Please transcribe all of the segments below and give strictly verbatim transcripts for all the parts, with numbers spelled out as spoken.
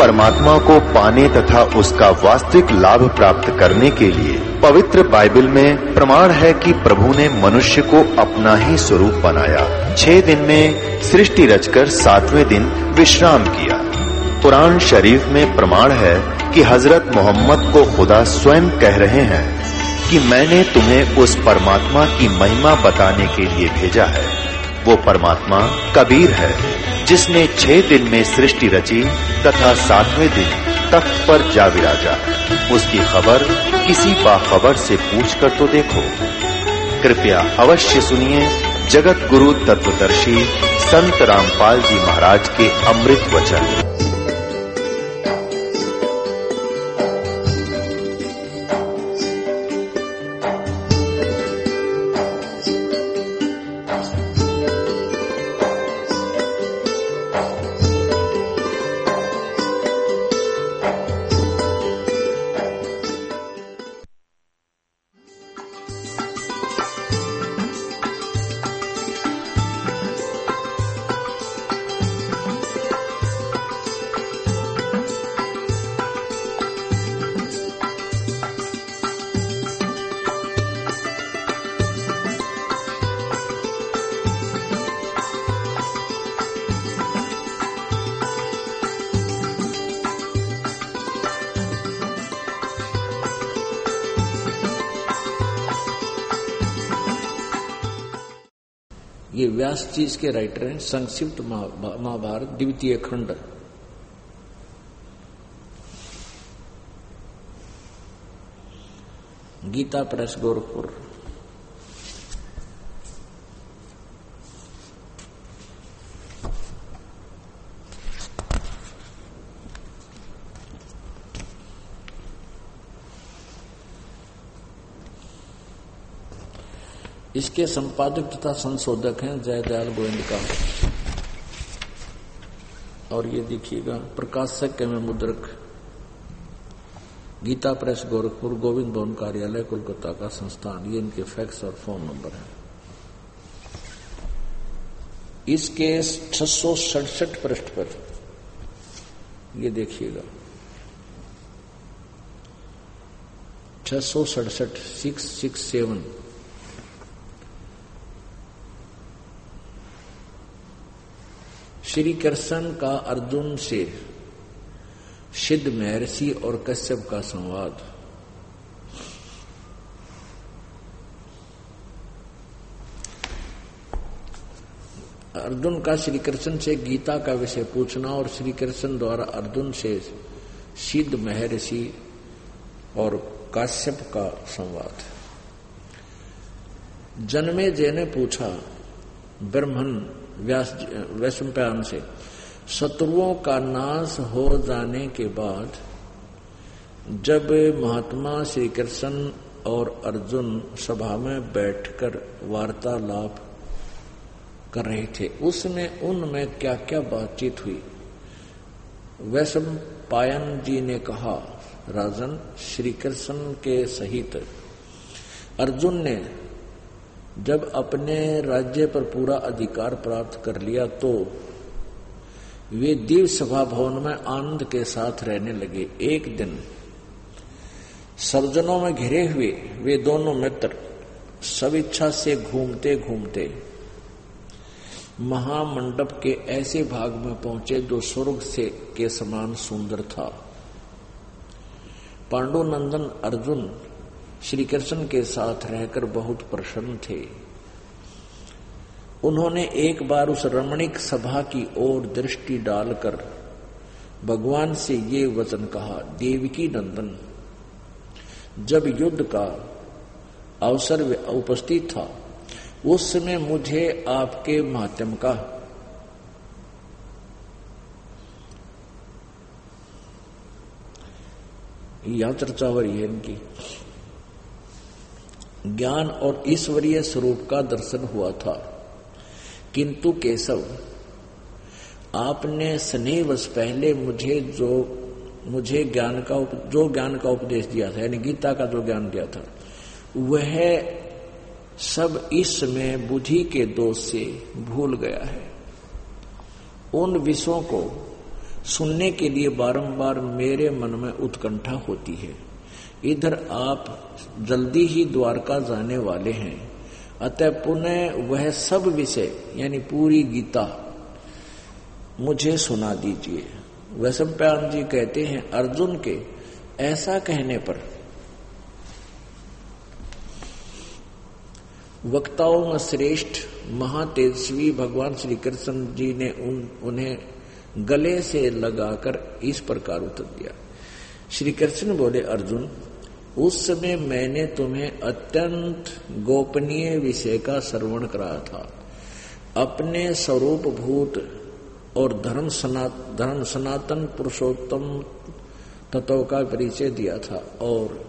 परमात्मा को पाने तथा उसका वास्तविक लाभ प्राप्त करने के लिए पवित्र बाइबल में प्रमाण है कि प्रभु ने मनुष्य को अपना ही स्वरूप बनाया। छह दिन में सृष्टि रचकर सातवें दिन विश्राम किया। कुरान शरीफ में प्रमाण है कि हजरत मोहम्मद को खुदा स्वयं कह रहे हैं कि मैंने तुम्हें उस परमात्मा की महिमा बताने के लिए भेजा है। वो परमात्मा कबीर है जिसने छह दिन में सृष्टि रची तथा सातवें दिन तख्त पर जा विराजा। उसकी खबर किसी बाखबर से पूछ कर तो देखो। कृपया अवश्य सुनिए जगत गुरु तत्वदर्शी संत रामपाल जी महाराज के अमृत वचन। ये व्यास जी के राइटर हैं। संक्षिप्त महाभारत द्वितीय खंड। गीता प्रेस गोरखपुर। इसके संपादक तथा संशोधक हैं जयदयाल गोविंद का। और ये देखिएगा प्रकाशक एवं मुद्रक गीता प्रेस गोरखपुर, गोविंद भवन कार्यालय कोलकाता का संस्थान। ये इनके फैक्स और फोन नंबर है। इसके छह सौ सड़सठ पृष्ठ पर ये देखिएगा छह सौ सड़सठ six six seven Shri Krishna का अर्जुन से सिद्ध महर्षि और कश्यप का संवाद। अर्जुन का श्री कृष्ण से गीता का विषय पूछना और श्री कृष्ण द्वारा अर्जुन से सिद्ध महर्षि और कश्यप का संवाद। जन्मेजय ने पूछा ब्रह्मन व्यास वैशंपायन से, शत्रुओं का नाश हो जाने के बाद जब महात्मा श्री कृष्ण और अर्जुन सभा में बैठकर वार्तालाप कर रहे थे, उसमें उनमें क्या क्या बातचीत हुई। वैशंपायन जी ने कहा, राजन, श्री कृष्ण के सहित अर्जुन ने जब अपने राज्य पर पूरा अधिकार प्राप्त कर लिया तो वे दिव्य सभा भवन में आनंद के साथ रहने लगे। एक दिन सर्जनों में घिरे हुए वे दोनों मित्र सब इच्छा से घूमते घूमते महामंडप के ऐसे भाग में पहुंचे जो स्वर्ग से के समान सुंदर था। पांडुनंदन अर्जुन श्री कृष्ण के साथ रहकर बहुत प्रसन्न थे। उन्होंने एक बार उस रमणीक सभा की ओर दृष्टि डालकर भगवान से ये वचन कहा, देवकी नंदन, जब युद्ध का अवसर उपस्थित था उस समय मुझे आपके माध्यम का यह चर्चा हो रही है इनकी ज्ञान और ईश्वरीय स्वरूप का दर्शन हुआ था, किंतु केशव, आपने स्नेहवश पहले मुझे जो मुझे ज्ञान का जो ज्ञान का उपदेश दिया था, यानी गीता का जो ज्ञान दिया था, वह सब इस समय बुद्धि के दोष से भूल गया है। उन विषयों को सुनने के लिए बारंबार मेरे मन में उत्कंठा होती है। इधर आप जल्दी ही द्वारका जाने वाले हैं, अतः पुनः वह सब विषय यानी पूरी गीता मुझे सुना दीजिए। वैशंपायन जी कहते हैं, अर्जुन के ऐसा कहने पर वक्ताओं में श्रेष्ठ महातेजस्वी भगवान श्री कृष्ण जी ने उन उन्हें गले से लगाकर इस प्रकार उत्तर दिया। श्री कृष्ण बोले, अर्जुन, उस समय मैंने तुम्हें अत्यंत गोपनीय विषय का श्रवण कराया था, अपने स्वरूप भूत और धर्म सनात धर्म सनातन पुरुषोत्तम तत्व का परिचय दिया था और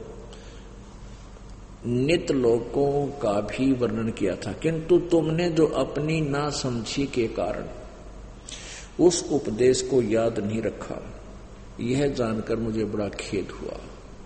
नित्य लोकों का भी वर्णन किया था, किंतु तुमने जो अपनी ना समझी के कारण उस उपदेश को याद नहीं रखा, यह जानकर मुझे बड़ा खेद हुआ।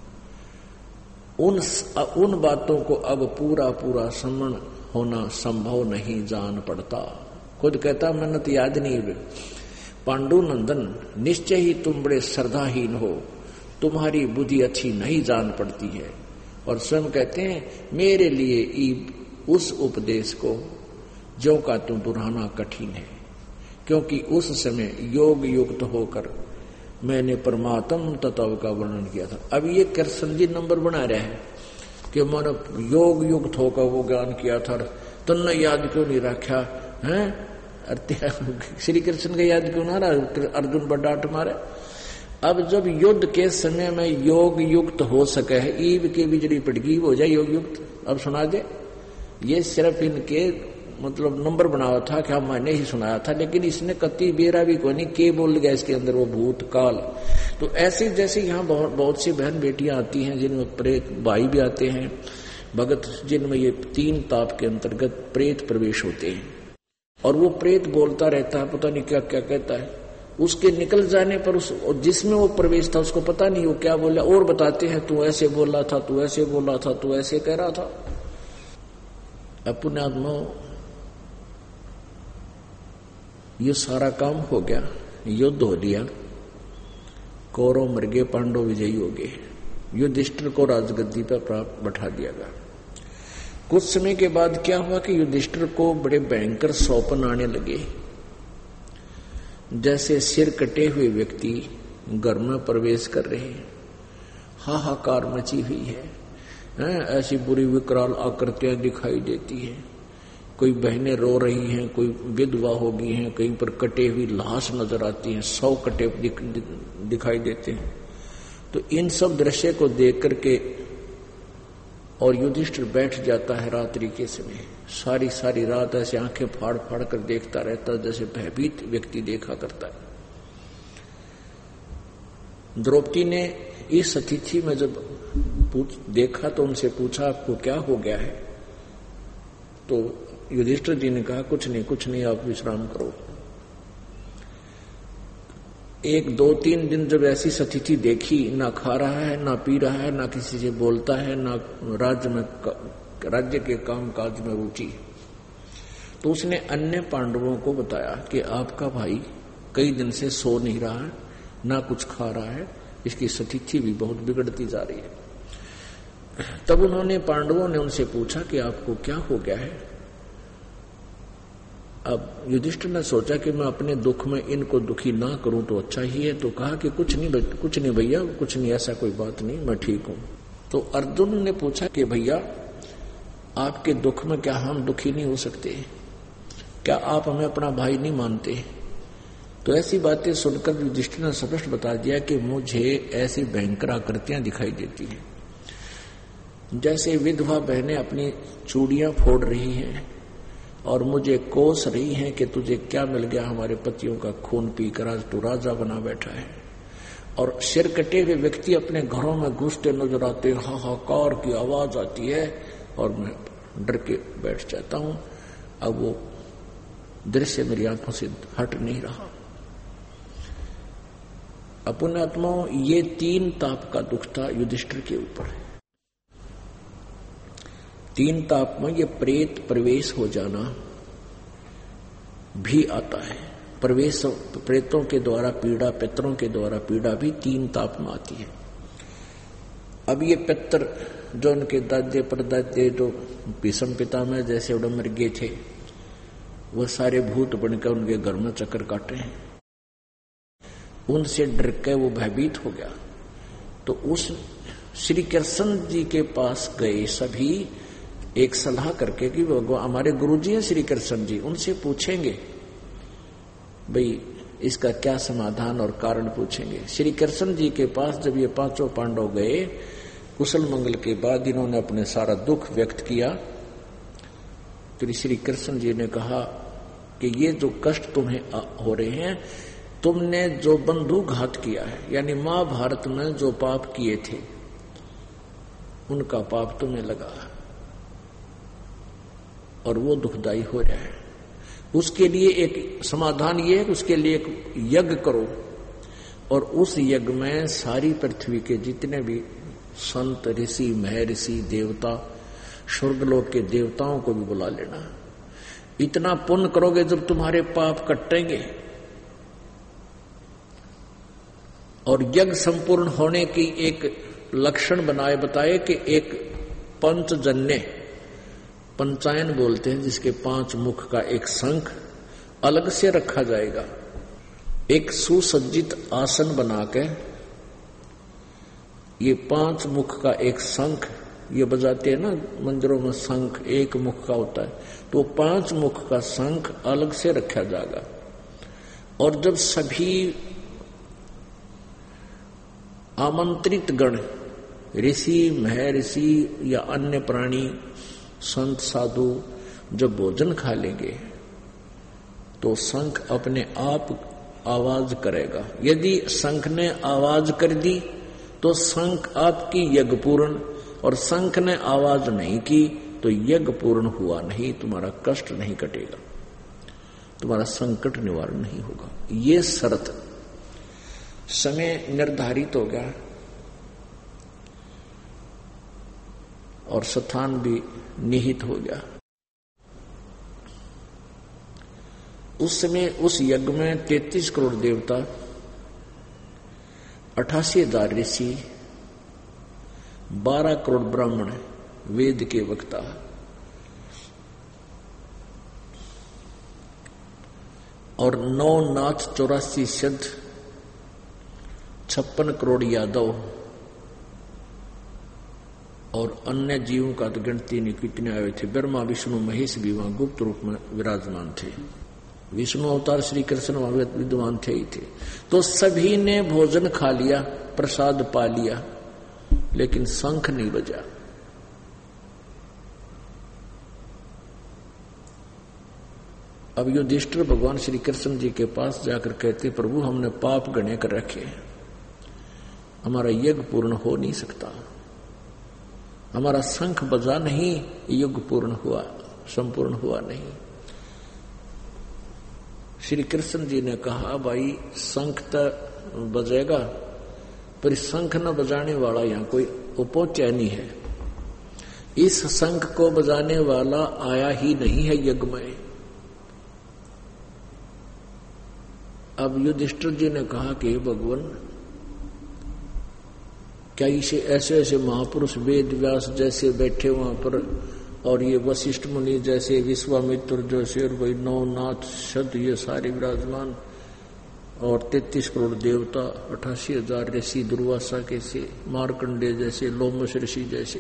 उन उन बातों को अब पूरा पूरा स्मरण होना संभव नहीं जान पड़ता। खुद कहता, मैंने तो याद नहीं हुए। पांडुनंदन, निश्चय ही तुम बड़े श्रद्धाहीन हो, तुम्हारी बुद्धि अच्छी नहीं जान पड़ती है। और स्वयं कहते हैं, मेरे लिए उस उपदेश को जो का तुम दोहराना कठिन है, क्योंकि उस समय योग युक्त होकर मैंने परमात्म तत्व का वर्णन किया था। अब ये कृष्ण जी नंबर बना रहे हैं कि मैंने योग युक्त होकर वो ज्ञान किया था, तुमने याद क्यों नहीं रखा है? श्री कृष्ण का याद क्यों ना रहा? अर्जुन बड़ा डांट मारे। अब जब युद्ध के समय में योग युक्त हो सके है, ईव के बिजली पड़गी हो जाए योग युक्त। अब सुना दे, ये सिर्फ इनके मतलब नंबर बना हुआ था कि हम मैंने ही सुनाया था, लेकिन इसने कति बेरा भी कोई नहीं के बोल गया इसके अंदर वो भूत काल। तो ऐसे जैसे यहाँ बहुत बहुत सी बहन बेटियां आती हैं जिनमें प्रेत, भाई भी आते हैं भगत, जिनमें ये तीन ताप के अंतर्गत प्रेत प्रवेश होते हैं और वो प्रेत बोलता रहता है, पता नहीं क्या क्या कहता है। उसके निकल जाने पर उस जिसमें वो प्रवेश था उसको पता नहीं वो क्या बोला, और बताते हैं तू ऐसे बोला था, तू ऐसे बोला था, तू ऐसे कह रहा था। अपने आत्मा ये सारा काम हो गया, युद्ध हो लिया, कौरव मर गए, पांडव विजयी हो गए, युधिष्ठिर को राजगद्दी पर प्राप्त बैठा दिया गया। कुछ समय के बाद क्या हुआ कि युधिष्ठिर को बड़े भयंकर सौपन आने लगे, जैसे सिर कटे हुए व्यक्ति घर में प्रवेश कर रहे हैं, हाहाकार मची हुई है, है? ऐसी बुरी विकराल आकृतियां दिखाई देती है। कोई बहनें रो रही हैं, कोई विधवा हो गई हैं, कहीं पर कटे हुई लाश नजर आती हैं, सौ कटे दिख, दिखाई देते हैं। तो इन सब दृश्य को देख करके और युधिष्ठिर बैठ जाता है रात्रि के समय, सारी सारी रात ऐसे आंखें फाड़ फाड़ कर देखता रहता जैसे भयभीत व्यक्ति देखा करता है। द्रौपदी ने इस अतिथि में जब पूछ देखा तो उनसे पूछा, आपको क्या हो गया है? तो युधिष्ठिर जी ने कहा, कुछ नहीं कुछ नहीं, आप विश्राम करो। एक दो तीन दिन जब ऐसी अतिथि देखी, ना खा रहा है, ना पी रहा है, ना किसी से बोलता है, ना राज्य में राज्य के काम काज में रुचि, तो उसने अन्य पांडवों को बताया कि आपका भाई कई दिन से सो नहीं रहा है, ना कुछ खा रहा है, इसकी स्थिति भी बहुत बिगड़ती जा रही है। तब उन्होंने पांडवों ने उनसे पूछा कि आपको क्या हो गया है? अब युधिष्ठिर ने सोचा कि मैं अपने दुख में इनको दुखी ना करूं तो अच्छा ही है, तो कहा कि कुछ नहीं कुछ नहीं भैया, कुछ नहीं, ऐसा कोई बात नहीं, मैं ठीक हूं। तो अर्जुन ने पूछा कि भैया आपके दुख में क्या हम दुखी नहीं हो सकते? क्या आप हमें अपना भाई नहीं मानते? तो ऐसी बातें सुनकर युधिष्ठिर ने स्पष्ट बता दिया कि मुझे ऐसी भयंकर आकृतियां दिखाई देती हैं, जैसे विधवा बहनें अपनी चूड़ियां फोड़ रही हैं और मुझे कोस रही हैं कि तुझे क्या मिल गया, हमारे पतियों का खून पीकर आज तू राजा बना बैठा है। और सिर कटे हुए व्यक्ति अपने घरों में घुसते नजर आते, हाहाकार की आवाज आती है और मैं डर के बैठ जाता हूं। अब वो दृश्य मेरी आंखों से हट नहीं रहा। अपने आत्माओं, ये तीन ताप का दुख था युधिष्ठिर के ऊपर। तीन ताप में ये प्रेत प्रवेश हो जाना भी आता है। प्रवेश प्रेतों के द्वारा पीड़ा, पितरों के द्वारा पीड़ा भी तीन ताप में आती है। अब ये पितर जो उनके दादे परदादे जो भीष्म पितामह जैसे उड़ मर गए थे, वो सारे भूत बनकर उनके घर में चक्कर काटे हैं। उनसे डर के वो भयभीत हो गया। तो उस श्री कृष्ण जी के पास गए सभी, एक सलाह करके कि भगवान हमारे गुरुजी हैं श्री कृष्ण जी, उनसे पूछेंगे भाई इसका क्या समाधान और कारण पूछेंगे। श्री कृष्ण जी के पास जब ये पांचों पांडव गए, कुशल मंगल के बाद इन्होंने अपने सारा दुख व्यक्त किया, तो श्री कृष्ण जी ने कहा कि ये जो कष्ट तुम्हें हो रहे हैं, तुमने जो बंधुघात किया है, यानी महाभारत में जो पाप किए थे उनका पाप तुम्हें लगा और वो दुखदाई हो रहा है। उसके लिए एक समाधान ये है कि उसके लिए एक यज्ञ करो और उस यज्ञ में सारी पृथ्वी के जितने भी संत, ऋषि, महर्षि, देवता, स्वर्गलोक के देवताओं को भी बुला लेना। इतना पुण्य करोगे जब तुम्हारे पाप कटेंगे। और यज्ञ संपूर्ण होने की एक लक्षण बनाए बताए कि एक पंचजन्य, पंचायन बोलते हैं जिसके पांच मुख का एक शंख अलग से रखा जाएगा। एक सुसज्जित आसन बनाकर ये पांच मुख का एक शंख, ये बजाते हैं ना मंदिरों में शंख, एक मुख का होता है, तो पांच मुख का शंख अलग से रखा जाएगा। और जब सभी आमंत्रित गण, ऋषि, महर्षि या अन्य प्राणी, संत, साधु जब भोजन खा लेंगे तो शंख अपने आप आवाज करेगा। यदि शंख ने आवाज कर दी तो शंख आपकी यज्ञ पूर्ण, और शंख ने आवाज नहीं की तो यज्ञ पूर्ण हुआ नहीं, तुम्हारा कष्ट नहीं कटेगा, तुम्हारा संकट निवारण नहीं होगा। ये शर्त। समय निर्धारित हो गया और स्थान भी निहित हो गया। उस समय उस यज्ञ में तैतीस करोड़ देवता, अठासी हजार ऋषि, बारह करोड़ ब्राह्मण, वेद के वक्ता, और नौ नाथ, चौरासी सिद्ध, छप्पन करोड़ यादव और अन्य जीवों का तो गिनती नहीं कितने आए थे। ब्रह्मा, विष्णु, महेश भी वहां गुप्त रूप में विराजमान थे। विष्णु अवतार श्री कृष्ण वहां विद्वान थे ही थे। तो सभी ने भोजन खा लिया, प्रसाद पा लिया, लेकिन शंख नहीं बजा। अब युधिष्ठिर भगवान श्री कृष्ण जी के पास जाकर कहते, प्रभु हमने पाप गणे कर रखे, हमारा यज्ञ पूर्ण हो नहीं सकता, हमारा शंख बजा नहीं, यज्ञ पूर्ण हुआ, संपूर्ण हुआ नहीं। श्री कृष्ण जी ने कहा, भाई शंख तो बजेगा, पर शंख न बजाने वाला यहां कोई उपोच्य नहीं है। इस शंख को बजाने वाला आया ही नहीं है यज्ञ में। अब युधिष्ठिर जी ने कहा कि भगवान, क्या इसे ऐसे ऐसे महापुरुष वेद व्यास जैसे बैठे वहां पर, और ये वशिष्ठ मुनि जैसे, विश्वामित्र जैसे, और भाई नौनाथ सद, ये सारे विराजमान, और तैतीस करोड़ देवता, अठासी हजार ऋषि, दुर्वासा कैसे, मार्कंडे जैसे, लोमस ऋषि जैसे,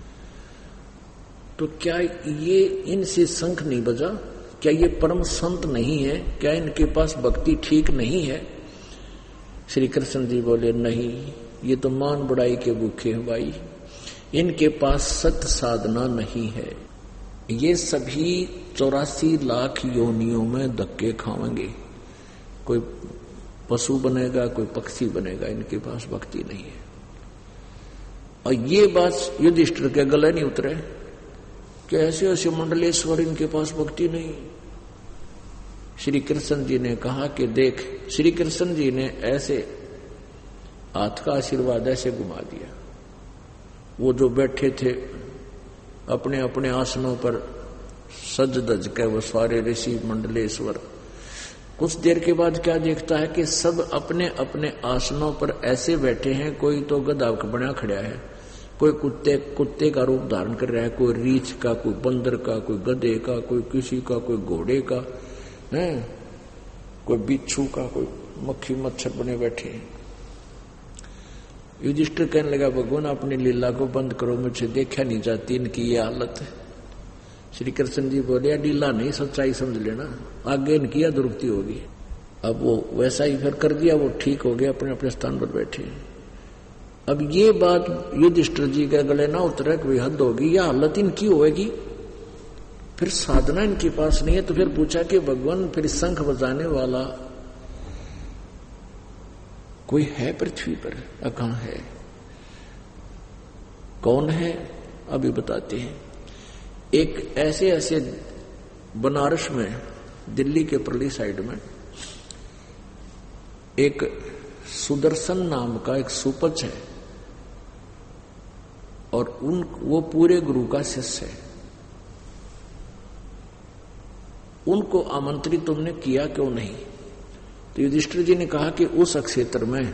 तो क्या ये इनसे शंख नहीं बजा? क्या ये परम संत नहीं है? क्या इनके पास भक्ति ठीक नहीं है? श्री कृष्ण जी बोले, नहीं, ये तो मान बढ़ाई के भूखे हैं भाई, इनके पास सत्य साधना नहीं है। ये सभी चौरासी लाख योनियों में धक्के खाएंगे, कोई पशु बनेगा, कोई पक्षी बनेगा, इनके पास भक्ति नहीं है। और ये बात युधिष्ठिर के गले नहीं उतरे कि ऐसे ऐसे मंडलेश्वर, इनके पास भक्ति नहीं। श्री कृष्ण जी ने कहा कि देख, श्री कृष्ण जी ने ऐसे हाथ का आशीर्वाद ऐसे घुमा दिया, वो जो बैठे थे अपने अपने आसनों पर सज धज के, वो सारे ऋषि मंडलेश्वर कुछ देर के बाद क्या देखता है कि सब अपने अपने आसनों पर ऐसे बैठे हैं। कोई तो गधा बना खड़ा है, कोई कुत्ते कुत्ते का रूप धारण कर रहा है, कोई रीछ का, कोई बंदर का, कोई गधे का, कोई किसी का, कोई घोड़े का है, कोई बिच्छू का, कोई मक्खी मच्छर बने बैठे हैं। युधिष्ठिर कहने लगा, भगवान अपनी लीला को बंद करो, मुझे देखा नहीं जाती इनकी ये हालत है। श्री कृष्ण जी बोले, लीला नहीं सच्चाई समझ लेना, आगे इनकी दुरुक्ति होगी। अब वो वैसा ही फिर कर दिया, वो ठीक हो गया, अपने अपने स्थान पर बैठे। अब ये बात युधिष्ठिर जी के गले ना उतरे, कोई हद होगी, यह हालत इनकी होगी, फिर साधना इनके पास नहीं है। तो फिर पूछा कि भगवान फिर शंख बजाने वाला कोई है पृथ्वी पर? कहां है, कौन है? अभी बताते हैं। एक ऐसे ऐसे बनारस में, दिल्ली के परली साइड में एक सुदर्शन नाम का एक सुपच है, और उन वो पूरे गुरु का शिष्य है। उनको आमंत्रित तुमने किया क्यों नहीं? तो युधिष्ठिर जी ने कहा कि उस क्षेत्र में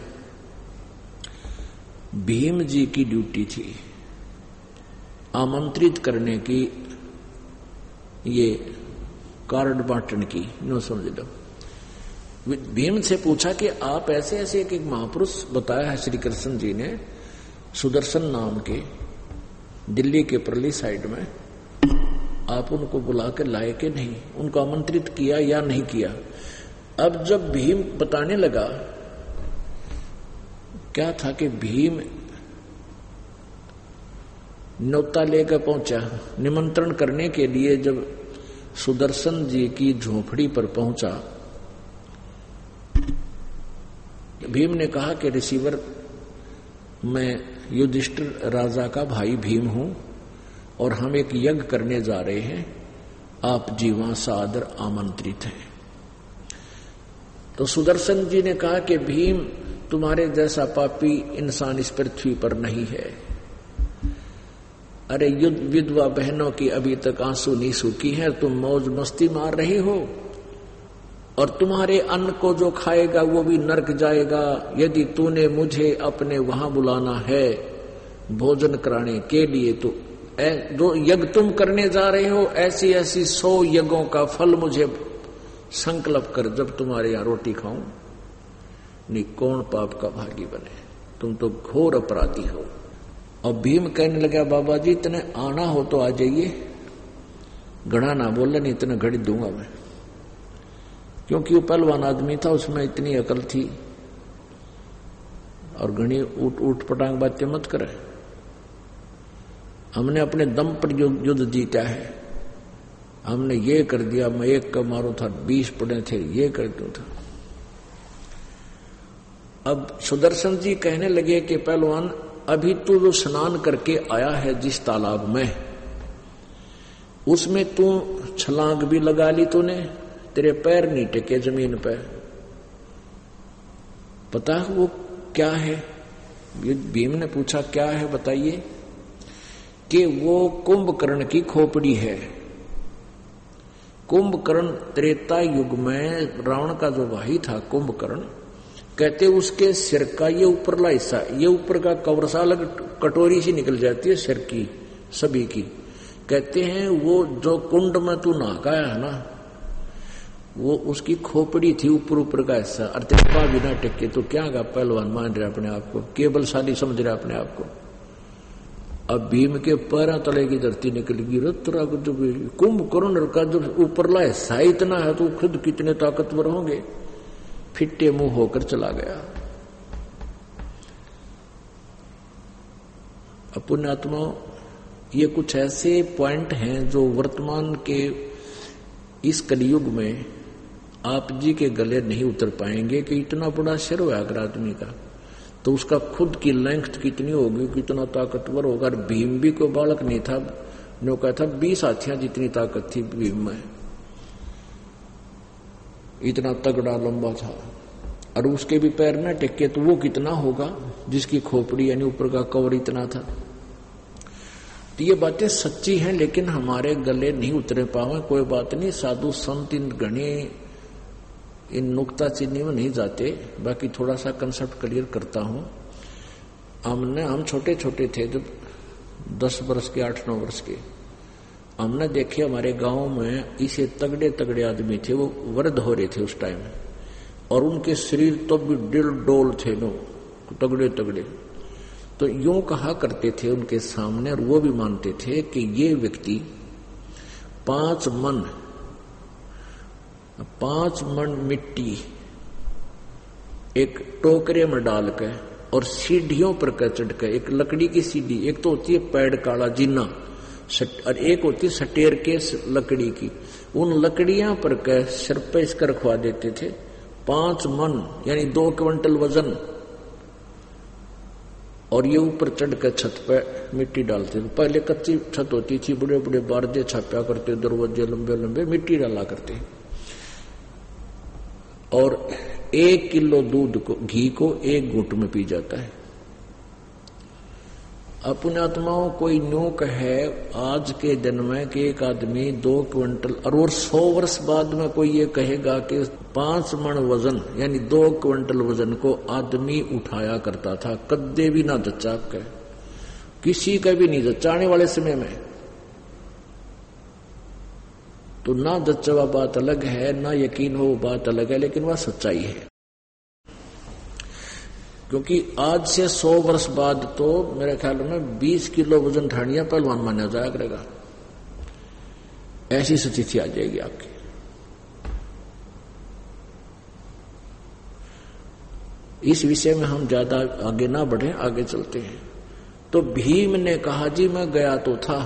भीम जी की ड्यूटी थी आमंत्रित करने की, ये कार्ड बांटन की, नो समझ लो। भीम से पूछा कि आप ऐसे ऐसे एक, एक महापुरुष बताया है श्री कृष्ण जी ने, सुदर्शन नाम के, दिल्ली के परली साइड में, आप उनको बुला के लाए कि नहीं, उनको आमंत्रित किया या नहीं किया? अब जब भीम बताने लगा, क्या था कि भीम न्योता लेकर पहुंचा निमंत्रण करने के लिए। जब सुदर्शन जी की झोपड़ी पर पहुंचा, भीम ने कहा कि रिसीवर, मैं युधिष्ठिर राजा का भाई भीम हूं और हम एक यज्ञ करने जा रहे हैं, आप जीवा सादर आमंत्रित हैं। तो सुदर्शन जी ने कहा कि भीम, तुम्हारे जैसा पापी इंसान इस पृथ्वी पर नहीं है। अरे युद्ध विधवा बहनों की अभी तक आंसू नहीं सूखी है, तुम मौज मस्ती मार रही हो, और तुम्हारे अन्न को जो खाएगा वो भी नरक जाएगा। यदि तूने मुझे अपने वहां बुलाना है भोजन कराने के लिए, तो जो यज्ञ तुम करने जा रहे हो, ऐसी ऐसी सौ यज्ञों का फल मुझे संकल्प कर जब तुम्हारे यहां रोटी खाऊं। नहीं, कौन पाप का भागी बने, तुम तो घोर अपराधी हो। और भीम कहने लगा, बाबा जी इतने आना हो तो आ जाइए, घड़ा ना बोले, नहीं इतना घड़ी दूंगा मैं। क्योंकि वो पहलवान आदमी था, उसमें इतनी अकल थी, और घनी उठ उठ पटांग बातें मत करे। हमने अपने दम पर युद्ध जीता है, हमने ये कर दिया, मैं एक का मारो था, बीस पड़े थे, ये कर दो था। अब सुदर्शन जी कहने लगे कि पहलवान, अभी तू जो स्नान करके आया है जिस तालाब में, उसमें तू छलांग भी लगा ली तूने, तेरे पैर नहीं टेके जमीन पे, पता है वो क्या है? भीम ने पूछा, क्या है बताइए? कि वो कुंभकर्ण की खोपड़ी है। कुंभकर्ण त्रेता युग में रावण का जो भाई था कुंभकर्ण, कहते उसके सिर का ये ऊपरला हिस्सा, ये ऊपर का कवरसा अलग कटोरी सी निकल जाती है सिर की सभी की। कहते हैं वो जो कुंड में तू नहाया है ना, वो उसकी खोपड़ी थी, ऊपर ऊपर का हिस्सा। और तेरे बिना टेके तो क्या गा पहलवान मान रहे अपने आप को, केवल शादी समझ रहे अपने आप को। अब भीम के पैरों तले की धरती निकल गई। रत्रा को जब कुंभकर्ण का जो ऊपरला हिस्सा इतना है तो खुद कितने ताकतवर होंगे, फिट्टे मुंह होकर चला गया। पुण्यात्मा, ये कुछ ऐसे पॉइंट हैं जो वर्तमान के इस कलयुग में आप जी के गले नहीं उतर पाएंगे कि इतना बड़ा सिर हुआ अगर आदमी का, तो उसका खुद की लेंथ कितनी होगी, कितना ताकतवर होगा। भीम भी कोई बालक नहीं था, जो कहा था बीस हाथियां जितनी ताकत थी भीम में, इतना तगड़ा लंबा था। और उसके भी पैर न टेके तो वो कितना होगा जिसकी खोपड़ी यानी ऊपर का कवर इतना था। तो ये बातें सच्ची हैं, लेकिन हमारे गले नहीं उतरे पावे। कोई बात नहीं, साधु संत इन घने इन नुक्ता चीनी में नहीं जाते, बाकी थोड़ा सा कंसेप्ट क्लियर करता हूं। हमने हम छोटे छोटे थे जब दस वर्ष के, आठ नौ वर्ष के, हमने देखे हमारे गांव में इसे तगड़े तगड़े आदमी थे, वो वृद्ध हो रहे थे उस टाइम, और उनके शरीर तो भी डिल डोल थे नो, तगड़े तगड़े। तो यूं कहा करते थे उनके सामने, और वो भी मानते थे कि ये व्यक्ति पांच मन पांच मन मिट्टी एक टोकरे में डालकर और सीढ़ियों पर चढ़ कर, एक लकड़ी की सीढ़ी, एक तो होती है पेड़ काला जीना और एक होती है सटेर के लकड़ी की, उन लकड़ियां पर कर सिर पे इसका रखवा देते थे। पांच मन यानी दो क्विंटल वजन, और ये ऊपर चढ़कर छत पे मिट्टी डालते थे। पहले कच्ची छत होती थी, बड़े बड़े बारदे छापा करते, दरवाजे लंबे लंबे, मिट्टी डाला करते। और एक किलो दूध को, घी को एक घूंट में पी जाता है। अपने आत्माओं कोई न्यूक है आज के दिन में कि एक आदमी दो क्विंटल, और सौ वर्ष बाद में कोई ये कहेगा कि पांच मन वजन यानी दो क्विंटल वजन को आदमी उठाया करता था, कद्दे भी ना जच्चा के, किसी का भी नहीं जच्चा आने वाले समय में। तो ना जच्चा बात अलग है, ना यकीन हो बात अलग है, लेकिन वह सच्चाई है। क्योंकि आज से सौ वर्ष बाद तो मेरे ख्याल में बीस किलो वजन ठानिया पहलवान माना जाया करेगा, ऐसी स्थिति आ जाएगी आपकी। इस विषय में हम ज्यादा आगे ना बढ़े, आगे चलते हैं। तो भीम ने कहा जी मैं गया तो था,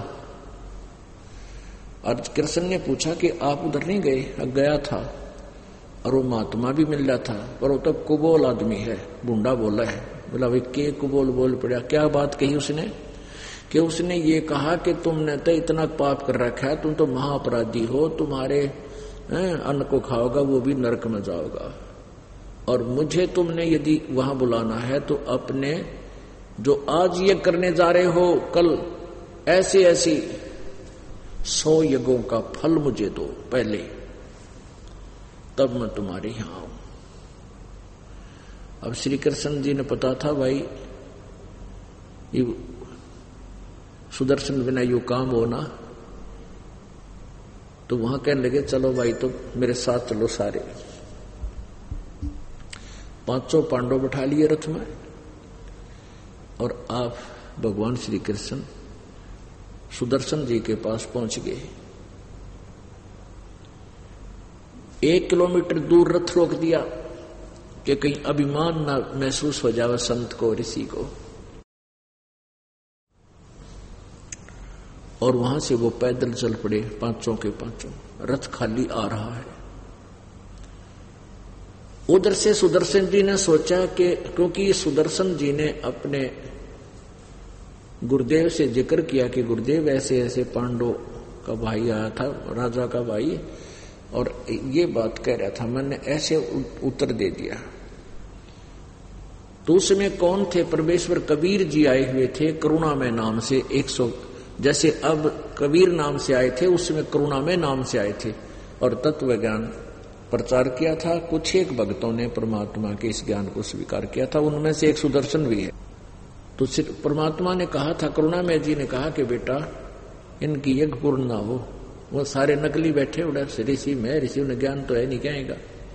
और कृष्ण ने पूछा कि आप उधर नहीं गए? गया था, और वो महात्मा भी मिल रहा था, पर वो तो कुबोल आदमी है, बूंडा बोला है। बोला भाई के कुबोल बोल पड़ा? क्या बात कही उसने? कि उसने ये कहा कि तुमने तो इतना पाप कर रखा है, तुम तो महाअपराधी हो, तुम्हारे अन्न को खाओगा वो भी नरक में जाओगा, और मुझे तुमने यदि वहां बुलाना है तो अपने जो आज ये करने जा रहे हो, कल ऐसे ऐसी सौ यज्ञों का फल मुझे दो पहले, तब मैं तुम्हारे यहां आऊं। अब श्री कृष्ण जी ने पता था भाई ये सुदर्शन बिना यू काम होना, तो वहां कहने लगे चलो भाई तो मेरे साथ चलो सारे। पांचों पांडव बैठा लिए रथ में, और आप भगवान श्री कृष्ण सुदर्शन जी के पास पहुंच गए। एक किलोमीटर दूर रथ रोक दिया कि कहीं अभिमान ना महसूस हो जावे संत को, ऋषि को, और वहां से वो पैदल चल पड़े पांचों के पांचों। रथ खाली आ रहा है। उधर से सुदर्शन जी ने सोचा कि क्योंकि सुदर्शन जी ने अपने गुरुदेव से जिक्र किया कि गुरुदेव ऐसे ऐसे पांडव का भाई आया था, राजा का भाई, और ये बात कह रहा था, मैंने ऐसे उत्तर दे दिया। तो उसमें कौन थे? परमेश्वर कबीर जी आए हुए थे करुणा में नाम से। एक सौ जैसे अब कबीर नाम से आए थे, उसमें करुणा में नाम से आए थे, और तत्व ज्ञान प्रचार किया था। कुछ एक भक्तों ने परमात्मा के इस ज्ञान को स्वीकार किया था, उनमें से एक सुदर्शन भी है। तो परमात्मा ने कहा था, करुणा में जी ने कहा कि बेटा इनकी यज्ञ पूर्ण ना हो। वो सारे नकली बैठे उड़े, ऋषि में ऋषि ने ज्ञान तो है नहीं, कहेगा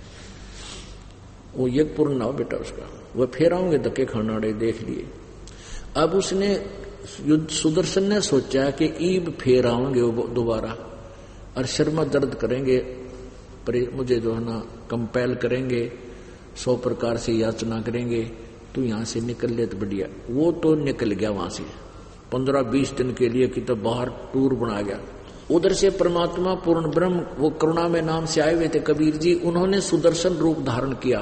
वो यज्ञ पूर्ण ना हो बेटा उसका। वह फिर आऊंगे धक्के खानाड़े देख लिए। अब उसने सुदर्शन ने सोचा कि ईब फेर आऊंगे वो दोबारा, और शर्मा दर्द करेंगे, पर मुझे जो है ना कंपेल करेंगे, सौ प्रकार से याचना करेंगे, तो यहां से निकल ले तो बढ़िया। वो तो निकल गया वहां से, पंद्रह बीस दिन के लिए कि तो बाहर टूर बना गया। उधर से परमात्मा पूर्ण ब्रह्म वो करुणा में नाम से आए हुए थे कबीर जी, उन्होंने सुदर्शन रूप धारण किया,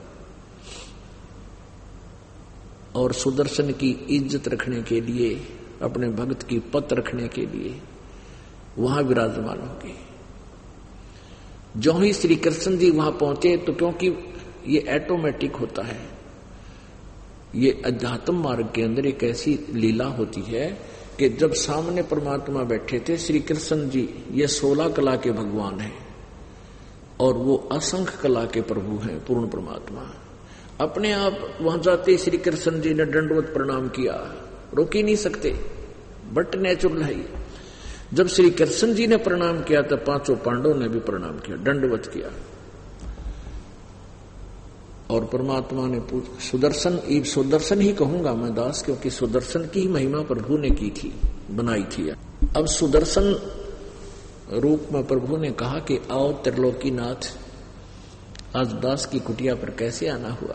और सुदर्शन की इज्जत रखने के लिए, अपने भक्त की पत रखने के लिए वहां विराजमान हो गए। जो ही श्री कृष्ण जी वहां पहुंचे, तो क्योंकि ये ऑटोमेटिक होता है, ये अध्यात्म मार्ग के अंदर एक ऐसी लीला होती है कि जब सामने परमात्मा बैठे थे श्री कृष्ण जी, ये सोलह कला के भगवान हैं, और वो असंख्य कला के प्रभु हैं, पूर्ण परमात्मा। अपने आप वहां जाते श्री कृष्ण जी ने दंडवत प्रणाम किया, रोक ही नहीं सकते, बट नेचुरल है। जब श्री कृष्ण जी ने प्रणाम किया तो पांचों पांडवों ने भी प्रणाम किया, दंडवत किया। और परमात्मा ने पूछ सुदर्शन, सुदर्शन ही कहूंगा मैं दास, क्योंकि सुदर्शन की महिमा प्रभु ने की थी, बनाई थी। अब सुदर्शन रूप में प्रभु ने कहा कि आओ त्रिलोकीनाथ, आज दास की कुटिया पर कैसे आना हुआ।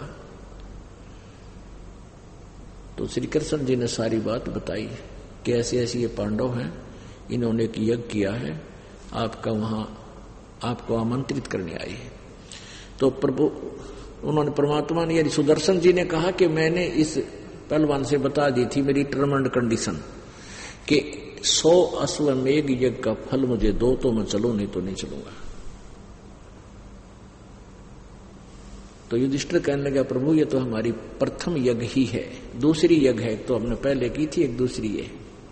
तो श्री कृष्ण जी ने सारी बात बताई कि ऐसे ऐसे ये पांडव हैं, इन्होंने एक यज्ञ किया है, आपका वहां आपको आमंत्रित करने आए हैं। तो प्रभु उन्होंने परमात्मा ने यानी सुदर्शन जी ने कहा कि मैंने इस पहलवान से बता दी थी मेरी टर्म एंड कंडीशन कि सौ अश्वमेघ यज्ञ का फल मुझे दो तो मैं चलूं, नहीं तो नहीं चलूंगा। तो युधिष्ठिर कहने लगा प्रभु ये तो हमारी प्रथम यज्ञ ही है, दूसरी यज्ञ है, तो हमने पहले की थी, एक दूसरी है।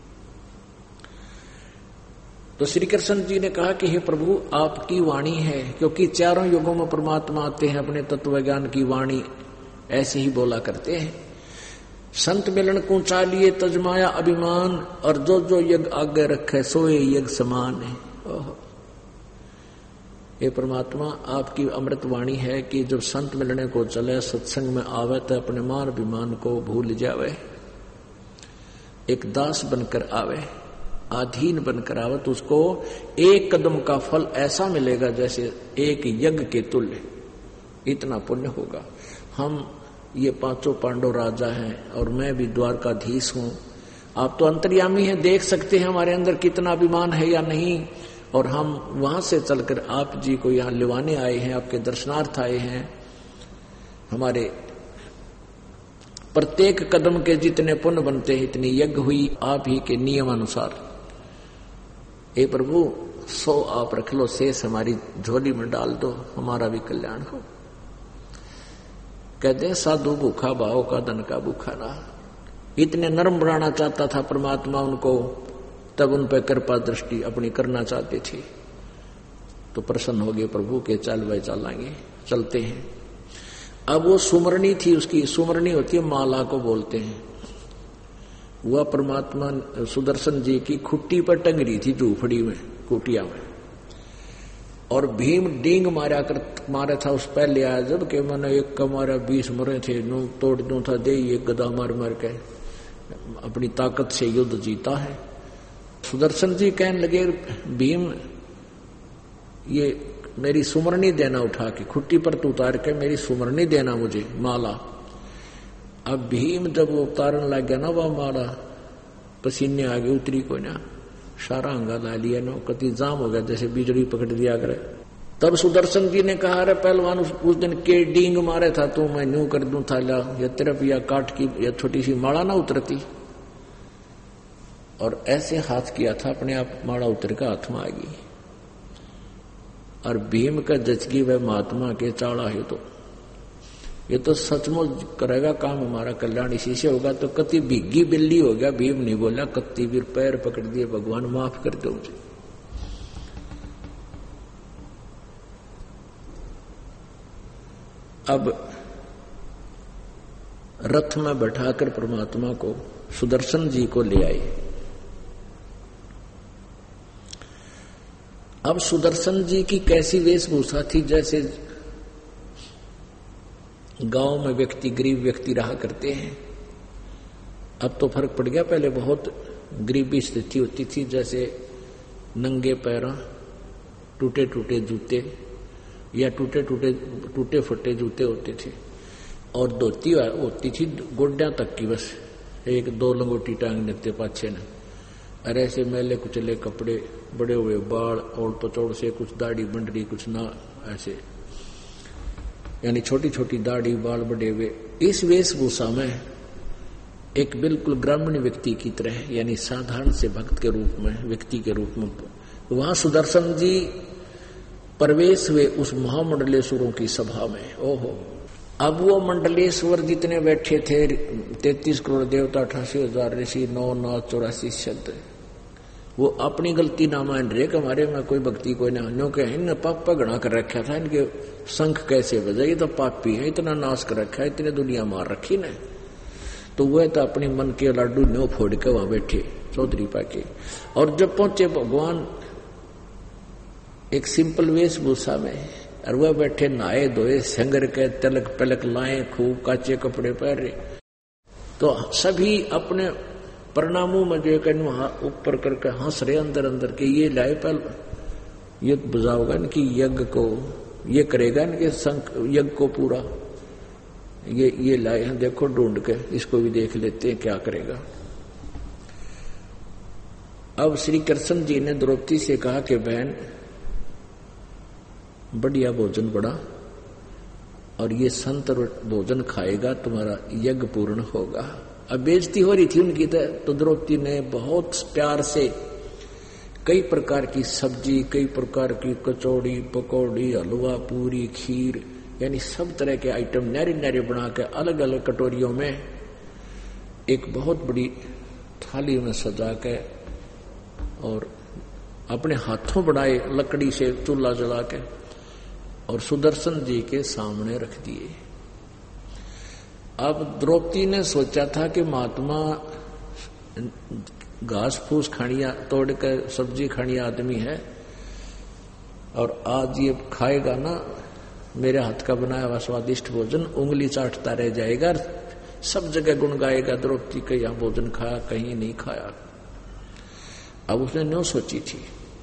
तो श्री कृष्ण जी ने कहा कि हे प्रभु आपकी वाणी है, क्योंकि चारों युगों में परमात्मा आते हैं, अपने तत्व ज्ञान की वाणी ऐसे ही बोला करते हैं। संत मिलन को चालिए तजमाया अभिमान, और जो जो यज्ञ आगे रखे सोए यज्ञ समान है। ओह ये परमात्मा आपकी अमृत वाणी है कि जब संत मिलने को चले, सत्संग में आवे तो अपने मान अभिमान को भूल जावे, एक दास बनकर आवे, अधीन बनकर आवे, तो उसको एक कदम का फल ऐसा मिलेगा जैसे एक यज्ञ के तुल्य, इतना पुण्य होगा। हम ये पांचों पांडव राजा हैं और मैं भी द्वारकाधीश हूं, आप तो अंतर्यामी हैं, देख सकते हैं हमारे अंदर कितना अभिमान है या नहीं। और हम वहां से चलकर आप जी को यहां लिवाने आए हैं, आपके दर्शनार्थ आए हैं। हमारे प्रत्येक कदम के जितने पुण्य बनते हैं इतनी यज्ञ हुई आप ही के नियम अनुसार। हे प्रभु सौ आप रख लो, शेष हमारी झोली में डाल दो, हमारा भी कल्याण हो। कहते हैं साधु भूखा भाव का धन का भूखा ना। इतने नरम बनाना चाहता था परमात्मा उनको, तब उन पर कृपा दृष्टि अपनी करना चाहते थे। तो प्रसन्न हो गए प्रभु के, चल वह चलाएंगे, चलते हैं। अब वो सुमरणी थी, उसकी सुमरणी होती है माला को बोलते हैं। वह परमात्मा सुदर्शन जी की खुट्टी पर टंग रही थी, झूपड़ी में, कुटिया में। और भीम डींग मारा कर मारा था उस पहले आया जब के मैंने एक का मारा बीस मरे थे, नू तोड़ दूं था दे, एक गदा मार मार के अपनी ताकत से युद्ध जीता है। सुदर्शन जी कहने लगे भीम ये मेरी सुमरणी देना, उठा के खुट्टी पर तू उतार के मेरी सुमरणी देना मुझे माला। अब भीम जब वो उतारने लग गया ना वह माला, पसीने आगे उतरी को ना, सारा अंगा ला लिया ना, कति जाम हो गया जैसे बिजली पकड़ दिया करे। तब सुदर्शन जी ने कहा अरे पहलवान उस, उस दिन के डींग मारे था तो मैं न्यू कर दूं था, ला या तरफ या काट की या छोटी सी माला ना उतरती। और ऐसे हाथ किया था, अपने आप माला उतर का हाथ में आ गई। और भीम का जचगी वह महात्मा के चाड़ा है, तो ये तो सचमुच करेगा काम, हमारा कल्याण इसी से होगा। तो कति भीगी बिल्ली हो गया, भीम नहीं बोला, कत्ती भी पैर पकड़ दिए, भगवान माफ कर दो मुझे। अब रथ में बैठाकर परमात्मा को सुदर्शन जी को ले आए। अब सुदर्शन जी की कैसी वेशभूषा थी, जैसे गांव में व्यक्ति गरीब व्यक्ति रहा करते हैं। अब तो फर्क पड़ गया, पहले बहुत गरीबी स्थिति होती थी, जैसे नंगे पैर, टूटे टूटे जूते या टूटे टूटे टूटे फटे जूते होते थे, और धोती होती थी गोड्या तक की, बस एक दो लंगोटी टांग देते पाछे ने। अरे ऐसे मैले कुचले कपड़े, बड़े हुए बाल, और पचौड़ से कुछ दाढ़ी बंडरी कुछ ना, ऐसे यानी छोटी छोटी दाढ़ी बाल बड़े हुए। इस वेशभूषा में एक बिल्कुल ग्रामीण व्यक्ति की तरह, यानी साधारण से भक्त के रूप में, व्यक्ति के रूप में वहां सुदर्शन जी प्रवेश हुए उस महामंडलेश्वरों की सभा में। ओहो, अब वो मंडलेश्वर जितने बैठे थे, तैतीस करोड़ देवता, अठासी हजार ऋषि, नौ नाथ, चौरासी शब्द, वो अपनी गलती ना मान रहे कि हमारे में कोई भक्ति कोई ना नो के इन पाप घड़ा कर रखा था, इनके शंख कैसे बजे, ये तो पापी है, इतना नाश कर रखा है, इतने दुनिया मार रखी ने। तो वह तो अपनी मन के लाडू न्यो फोड़ के वहां बैठे चौधरी पाके। और जब पहुंचे भगवान एक सिंपल वेशभूषा में, और वह बैठे नहाए धोए संगर के तलक पलक लाए खूब काचे कपड़े पहरे, तो सभी अपने प्रणामों में जो कहने ऊपर करके हंस रहे अंदर अंदर के, ये लाए पल ये बुझाओगा इनकी यज्ञ को, ये करेगा इनके संक यज्ञ को पूरा, ये ये लाए हैं देखो ढूंढ के, इसको भी देख लेते हैं क्या करेगा। अब श्री कृष्ण जी ने द्रौपदी से कहा कि बहन बढ़िया भोजन बड़ा, और ये संत भोजन खाएगा तुम्हारा यज्ञ पूर्ण होगा। अब बेइज्जती हो रही थी उनकी, तो द्रौपदी ने बहुत प्यार से कई प्रकार की सब्जी, कई प्रकार की कचौड़ी पकौड़ी हलवा पूरी खीर, यानी सब तरह के आइटम नारी नारी बना के अलग अलग कटोरियों में एक बहुत बड़ी थाली में सजा के और अपने हाथों बनाए लकड़ी से चूल्हा जला के और सुदर्शन जी के सामने रख दिए। अब द्रौपदी ने सोचा था कि महात्मा घास फूस खानिया तोड़ कर सब्जी खानी आदमी है, और आज ये खाएगा ना मेरे हाथ का बनाया हुआ स्वादिष्ट भोजन, उंगली चाटता रह जाएगा, सब जगह गुण गाएगा द्रौपदी के यहाँ भोजन खाया कहीं नहीं खाया। अब उसने न्यों सोची थी।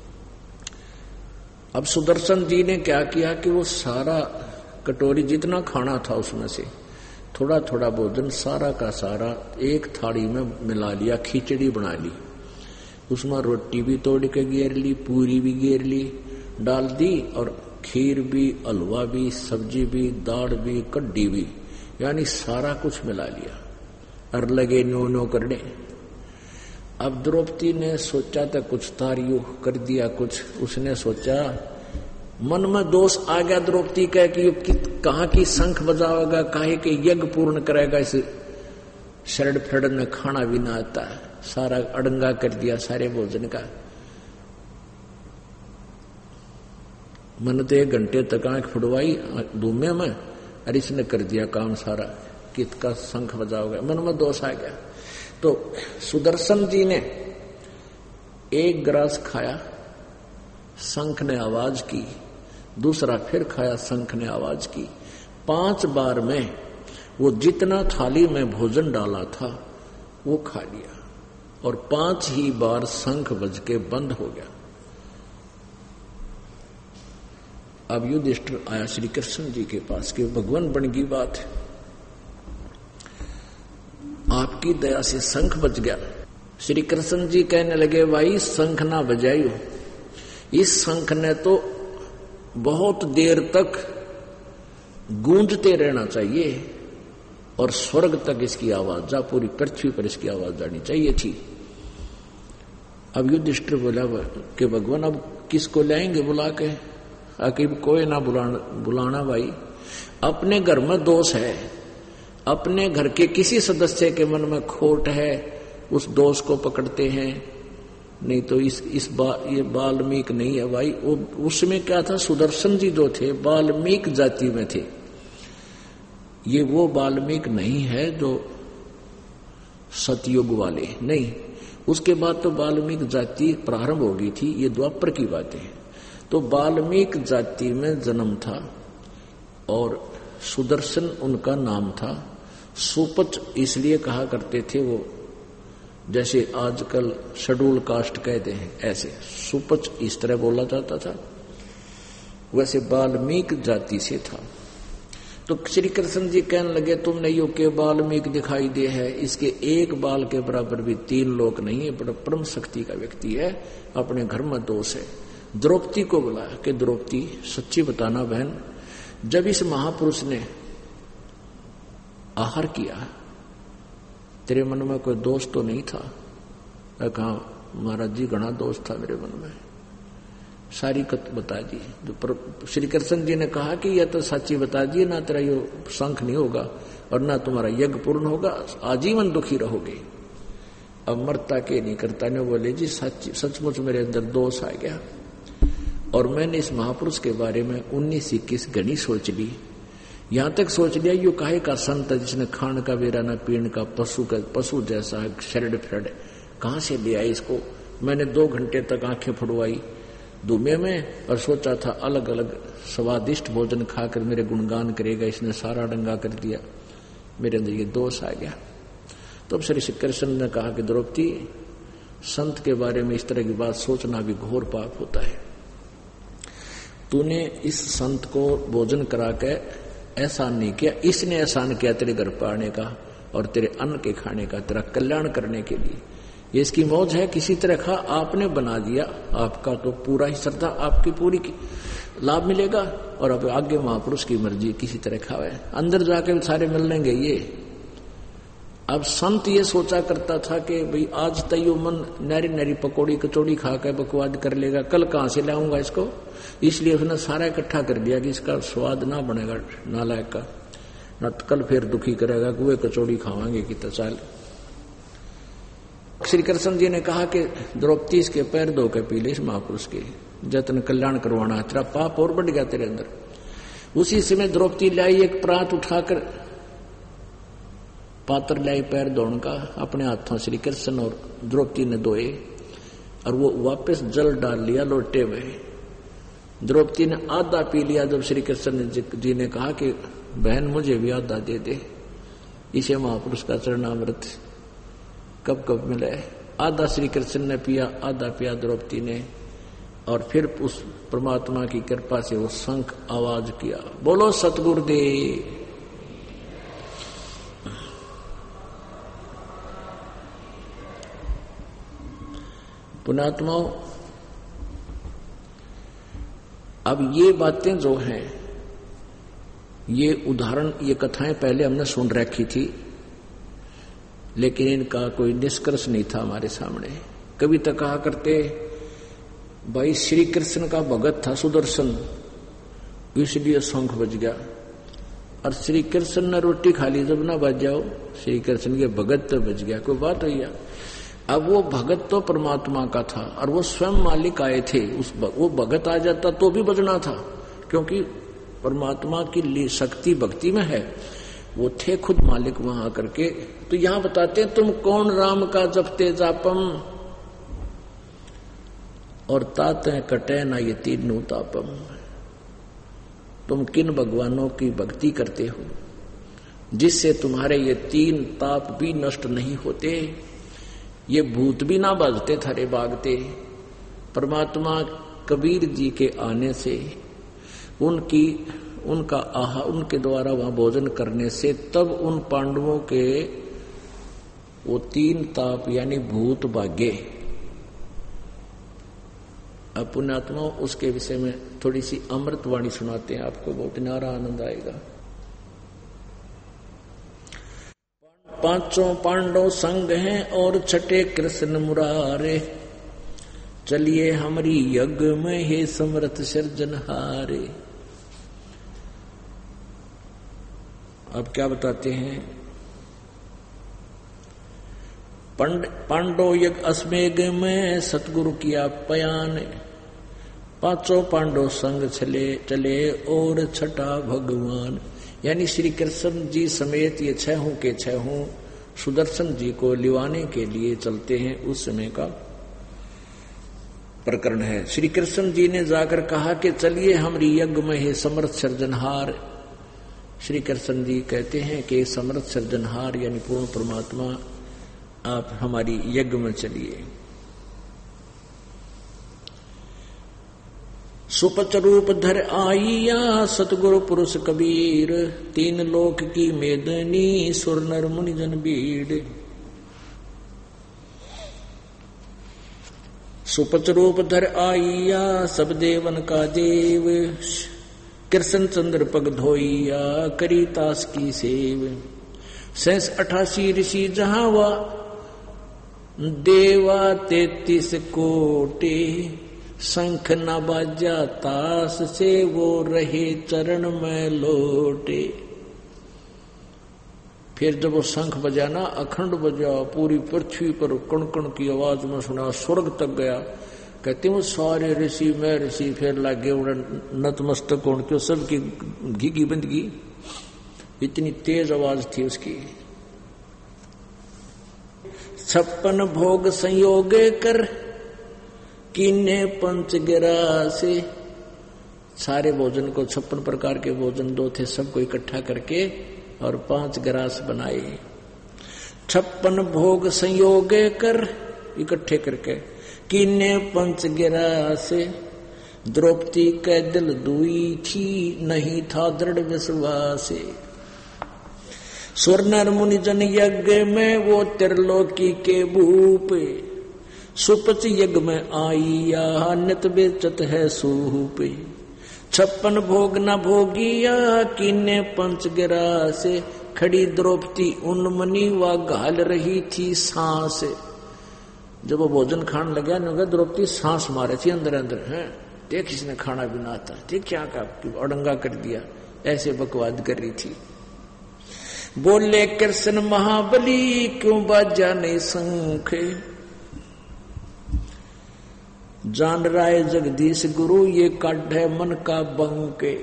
अब सुदर्शन जी ने क्या किया कि वो सारा कटोरी जितना खाना था उसमें से थोड़ा थोड़ा भोजन सारा का सारा एक थाली में मिला लिया, खिचड़ी बना ली, उसमें रोटी भी तोड़ के घेर ली, पूरी भी घेर ली डाल दी, और खीर भी, हलवा भी, सब्जी भी, दाल भी, कड्डी भी, यानी सारा कुछ मिला लिया और लगे नो नो करने। अब द्रौपदी ने सोचा था कुछ तारियो कर दिया कुछ, उसने सोचा मन में दोष आ गया द्रौपदी का कि कहाँ की शंख बजावेगा, काहे के यज्ञ पूर्ण करेगा, इस शरण फरण में खाना भी ना आता है, सारा अड़ंगा कर दिया सारे भोजन का। मन तो एक घंटे तक आंख फुड़वाई धूमे में, और इसने कर दिया काम सारा, कित का शंख बजाओगे, मन में दोष आ गया। तो सुदर्शन जी ने एक ग्रास खाया, शंख ने आवाज की, दूसरा फिर खाया, शंख ने आवाज की, पांच बार में वो जितना थाली में भोजन डाला था वो खा लिया, और पांच ही बार शंख बज के बंद हो गया। अब युधिष्ठिर आया श्री कृष्ण जी के पास कि भगवान बन गई बात है, आपकी दया से शंख बज गया। श्री कृष्ण जी कहने लगे भाई शंख ना बजाइयो, इस शंख ने तो बहुत देर तक गूंजते रहना चाहिए और स्वर्ग तक इसकी आवाज जा, पूरी पृथ्वी पर इसकी आवाज जानी चाहिए थी। अब युधिष्ठिर बोला कि भगवान अब किसको लाएंगे बुला के, आखिर कोई ना बुलाना बुलाना भाई, अपने घर में दोष है, अपने घर के किसी सदस्य के मन में खोट है, उस दोष को पकड़ते हैं, नहीं तो इस इस बा, ये वाल्मीक नहीं है भाई। वो उसमें क्या था, सुदर्शन जी जो थे वाल्मीक जाति में थे, ये वो वाल्मीक नहीं है जो सतयुग वाले नहीं, उसके बाद तो वाल्मीक जाति प्रारंभ हो गई थी, ये द्वापर की बातें हैं। तो वाल्मीक जाति में जन्म था और सुदर्शन उनका नाम था। सुपच इसलिए कहा करते थे वो, जैसे आजकल शेड्यूल कास्ट कहते हैं ऐसे सुपच इस तरह बोला जाता था, वैसे वाल्मीक जाति से था। तो श्री कृष्ण जी कहने लगे तुमने यो के वाल्मीक दिखाई दे है, इसके एक बाल के बराबर भी तीन लोक नहीं है, बड़ा परम शक्ति का व्यक्ति है, अपने घर में दोष है। द्रौपदी को बुलाया कि द्रौपदी सच्ची बताना बहन, जब इस महापुरुष ने आहार किया तेरे मन में कोई दोष तो नहीं था? कहा महाराज जी घना दोष था मेरे मन में, सारी कथ बता दी। जो श्री कृष्ण जी ने कहा कि यह तो सच्ची बता दी, ना तेरा यो शंख नहीं होगा और ना तुम्हारा यज्ञ पूर्ण होगा, आजीवन दुखी रहोगे। अब मरता के नहीं करता ने बोले जी सच सचमुच मेरे अंदर दोष आ गया और मैंने इस महापुरुष के बारे में उन्नीस इक्कीस घनी सोच ली, यहां तक सोच लिया यू काहे का संत जिसने खान का बेरा न पीण का, पशु का पशु जैसा शरड फ्रड कहां से ले आए इसको। मैंने दो घंटे तक आंखें फुड़वाई धुएं में और सोचा था अलग अलग स्वादिष्ट भोजन खाकर मेरे गुणगान करेगा, इसने सारा डंगा कर दिया, मेरे अंदर ये दोष आ गया। तब श्री श्री कृष्ण ने कहा कि द्रौपदी संत के बारे में इस तरह की बात सोचना भी घोर पाप होता है। तूने इस संत को भोजन करा के एहसान नहीं किया, इसने एहसान किया तेरे घर पर आने का और तेरे अन्न के खाने का, तेरा कल्याण करने के लिए। ये इसकी मौज है, किसी तरह का आपने बना दिया, आपका तो पूरा ही श्रद्धा आपकी पूरी की लाभ मिलेगा और अब आगे महापुरुष की मर्जी किसी तरह खावे, अंदर जाके सारे मिल लेंगे। ये अब संत ये सोचा करता था कि भाई आज तयु मन नरी नरी पकौड़ी कचौड़ी खा के बकवाद कर लेगा, कल कहां से लाऊंगा इसको, इसलिए उसने सारा इकट्ठा कर दिया कि इसका स्वाद ना बनेगा नालायक का, न कल फिर दुखी करेगा कि वे कचौड़ी खावांगे कि तो चाल। श्री कृष्ण जी ने कहा कि द्रौपदी इसके पैर धो के पी ले इस महापुरुष के, जतन कल्याण करवाना है, तेरा पाप और बढ़ गया तेरे अंदर। उसी समय द्रौपदी लाई एक प्रात उठाकर पात्र लाई पैर धोने का अपने हाथों, श्री कृष्ण और द्रौपदी ने धोए और वो वापस जल डाल लिया लोटे में। द्रौपदी ने आधा पी लिया। जब श्री कृष्ण जी ने कहा कि बहन मुझे भी आधा दे दे, इसे महापुरुष का चरणामृत कब कब मिले। आधा श्री कृष्ण ने पिया, आधा पिया द्रौपदी ने, और फिर उस परमात्मा की कृपा से वो शंख आवाज किया, बोलो सतगुरुदेव। पुण्यात्माओं, अब ये बातें जो हैं, ये उदाहरण, ये कथाएं पहले हमने सुन रखी थी, लेकिन इनका कोई निष्कर्ष नहीं था हमारे सामने। कभी तक कहा करते भाई श्री कृष्ण का भगत था सुदर्शन, इसलिए शंख बज गया, और श्री कृष्ण ने रोटी खा ली, जब ना बज जाओ श्री कृष्ण के भगत तो बज गया, कोई बात हुई। अब वो भगत तो परमात्मा का था और वो स्वयं मालिक आए थे, उस वो भगत आ जाता तो भी बजना था, क्योंकि परमात्मा की शक्ति भक्ति में है, वो थे खुद मालिक वहां करके। तो यहां बताते तुम कौन राम का जपते जापम और ताते कटे ना ये तीनों तापम, तुम किन भगवानों की भक्ति करते हो जिससे तुम्हारे ये तीन ताप भी नष्ट नहीं होते, ये भूत भी ना बाजते थारे बागते। परमात्मा कबीर जी के आने से, उनकी उनका आहा उनके द्वारा वहां भोजन करने से, तब उन पांडवों के वो तीन ताप यानी भूत भागे। अब पुण्यात्मा उसके विषय में थोड़ी सी अमृतवाणी सुनाते हैं आपको, बहुत न्यारा आनंद आएगा। पांचों पांडव संग हैं और छठे कृष्ण मुरारे, चलिए हमारी यज्ञ में हे समर्थ सृजनहारे। अब क्या बताते हैं, पांडव यज्ञ अस्मेघ में सतगुरु किया पयान, पांचों पांडव संग चले चले और छठा भगवान, यानी श्री कृष्ण जी समेत ये छहों के छहों सुदर्शन जी को लिवाने के लिए चलते हैं। उस समय का प्रकरण है। श्री कृष्ण जी ने जाकर कहा कि चलिए हमारी यज्ञ में हे समर्थ सृजनहार। श्री कृष्ण जी कहते हैं कि समर्थ सृजनहार यानी पूर्ण परमात्मा, आप हमारी यज्ञ में चलिए। सुपच रूप धर आइया सतगुरु पुरुष कबीर, तीन लोक की मेदनी सुर नर मुनि जन बीड़। सुपच रूप धर आइया सब देवन का देव, कृष्ण चंद्र पग धोइया करी तास की सेव। सैस अठासी ऋषि जहां वा देवा तैतीस कोटे, शंख न बाजा तास से वो रहे चरण में लोटे। फिर जब वो शंख बजा ना, अखंड बजा, पूरी पृथ्वी पर कण कण की आवाज में सुना, स्वर्ग तक गया। कहते वो सारे ऋषि मैं ऋषि फिर लागे उड़ा नतमस्तक होने क्यों, सबकी घीगी बंदगी, इतनी तेज आवाज थी उसकी। छप्पन भोग संयोग कर कीने पंच गिरा से, सारे भोजन को, छप्पन प्रकार के भोजन दो थे, सबको इकट्ठा करके और पांच गिरास बनाए। छप्पन भोग संयोग कर, इकट्ठे करके, कीने पंच गिरासे, द्रौपदी के दिल दुई थी, नहीं था दृढ़ विश्वास। स्वर्णर मुनि जन यज्ञ में वो त्रिलोकी के भूप, सुपच यज्ञ में आई या नित बेचत है सूप। छप्पन भोग न भोगिया कीने पंच गिरासे, खड़ी द्रौपदी उन्मनी व घाल रही थी सांस। जब वो भोजन खाने लगा न, द्रौपदी सांस मारे थी अंदर अंदर है। देख इसने खाना भी ना आता, देख क्या का अड़ंगा कर दिया, ऐसे बकवाद कर रही थी। बोले कृष्ण महाबली क्यों बाजा नहीं शंख, जान राय जगदीश गुरु ये काढ़ है मन का बंके।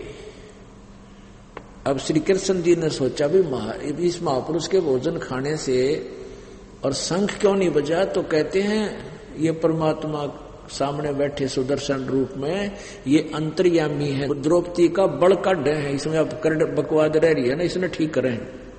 अब श्री कृष्ण जी ने सोचा भी महा, इस महापुरुष के भोजन खाने से और शंख क्यों नहीं बजा, तो कहते हैं ये परमात्मा सामने बैठे सुदर्शन रूप में, ये अंतर्यामी है, द्रौपदी का बड़ काढ़ है, इसमें अब कर बकवाद रह रही है ना, इसने ठीक करें।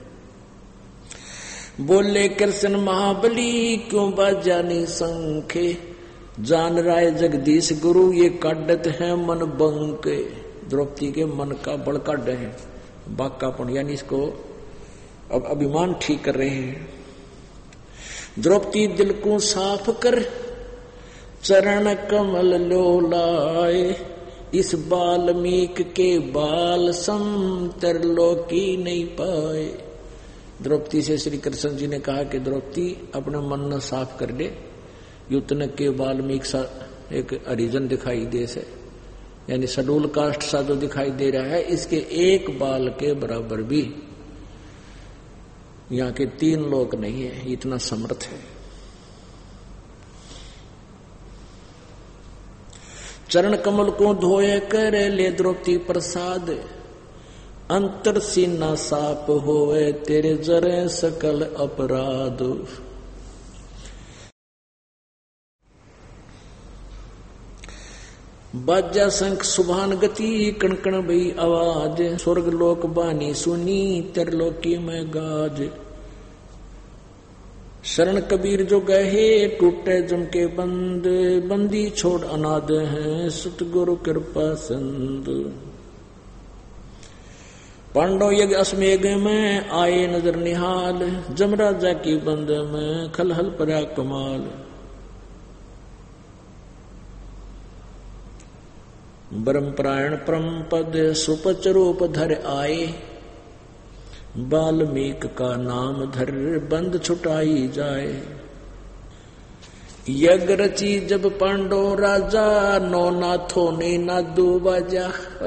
बोले कृष्ण महाबली क्यों बाजा नहीं शंखे, जान राय जगदीश गुरु ये काढ़त है मन बंके। द्रौपदी के मन का बड़ काढ़ है, बाकापन, यानी इसको अब अभिमान ठीक कर रहे हैं। द्रौपदी दिल को साफ कर चरण कमल लो लाए, इस बाल्मीक के बाल सम त्रिलोकी नहीं पाए। द्रौपदी से श्री कृष्ण जी ने कहा कि द्रौपदी अपने मन न साफ कर ले, युतन के वाल्मीकि सा एक हरिजन दिखाई दे से, यानी शेड्यूल कास्ट सा जो दिखाई दे रहा है, इसके एक बाल के बराबर भी यहाँ के तीन लोग नहीं है, इतना समर्थ है। चरण कमल को धोए कर ले द्रौपदी प्रसाद, अंतर सीना साप होए तेरे जरे सकल अपराध। बाजा शंख सुभान गति कणकण भई आवाज, स्वर्ग लोक बानी सुनी त्रिलोकी में गाज। शरण कबीर जो गहे टूटे जम के बंद, बंदी छोड़ अनाद हैं सतगुरु कृपा संद। पांडव यज्ञ अश्वमेघ में आए नजर निहाल, जमराजा की बंद में खलहल परा कमाल। ब्रह्मपरायण परम पद सुपच रूप धर आए, बाल्मीक का नाम धर बंद छुटाई जाए। यज्ञ रची जब पांडव राजा, नौ नाथों ने नादू बाजा।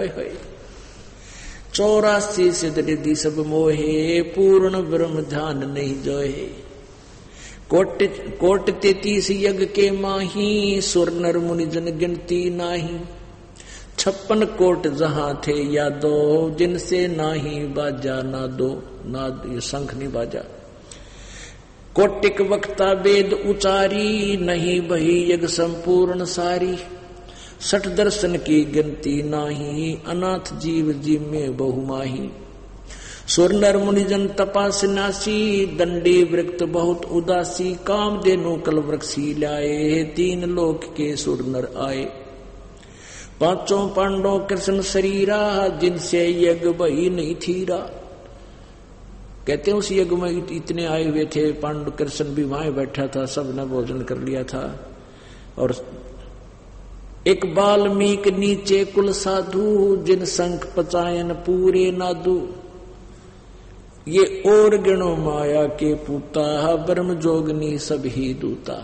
चौरासी सिद्ध रिद्धि सब मोहे, पूर्ण ब्रह्म ध्यान नहीं जोहे। कोट कोट तैतीस यज्ञ के माही, सुर नर मुनि जन गिनती नाही। छप्पन कोट जहां थे यादव, जिनसे नाही बाजा ना दो, ना ये शंख नहीं बाजा। कोटिक वक्ता वेद उचारी, नहीं बही यज्ञ संपूर्ण सारी। सठ दर्शन की गिनती नाही, अनाथ जीव जीव में बहुमाही। सुर नर मुनिजन तपासनासी, दंडी वृक्त बहुत उदासी। काम देनु कल वृक्षी लाए, तीन लोक के सुर नर आए। पांचों पांडव कृष्ण शरीरा, जिनसे यज्ञ बही नहीं थीरा। कहते हैं उस यज्ञ में इतने आए हुए थे, पांडु कृष्ण भी वहां बैठा था, सबने भोजन कर लिया था। और एक बाल्मीक नीचे कुल साधु, जिन शंख पचायन पूरे नादू। ये और गिणो माया के पूता, ब्रह्म जोगनी सब ही दूता।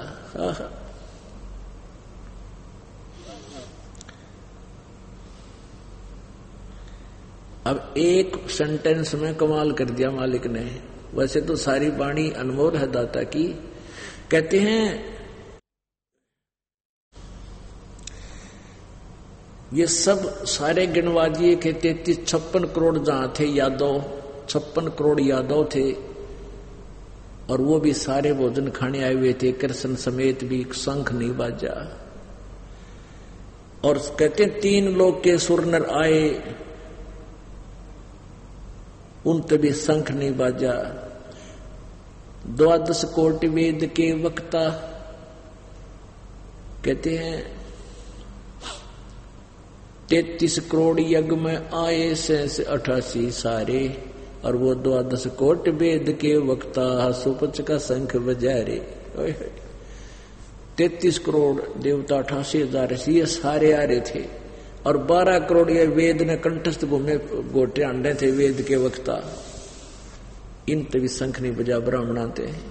अब एक सेंटेंस में कमाल कर दिया मालिक ने। वैसे तो सारी वाणी अनमोल है दाता की। कहते हैं ये सब सारे गिनवाजिए के तैतीस छप्पन करोड़ जहां थे यादव, छप्पन करोड़ यादव थे, और वो भी सारे भोजन खाने आए हुए थे, कृष्ण समेत भी शंख नहीं बाजा। और कहते तीन लोग के सुरनर आए, उन तभी शंख नहीं बाजा। द्वादश कोटि वेद के वक्ता कहते हैं तैतीस करोड़ यज्ञ में आए से अठासी सारे, और वो द्वादश कोटि वेद के वक्ता सुपच का शंख बजारे। तैतीस करोड़ देवता अठासी हजार ये सारे आ रहे थे, और बारह करोड़ ये वेद ने कंठस्थ घूमे गोटे अंडे थे वेद के वक्ता, इन तभी शंख नहीं बजा ब्राह्मणाते हैं।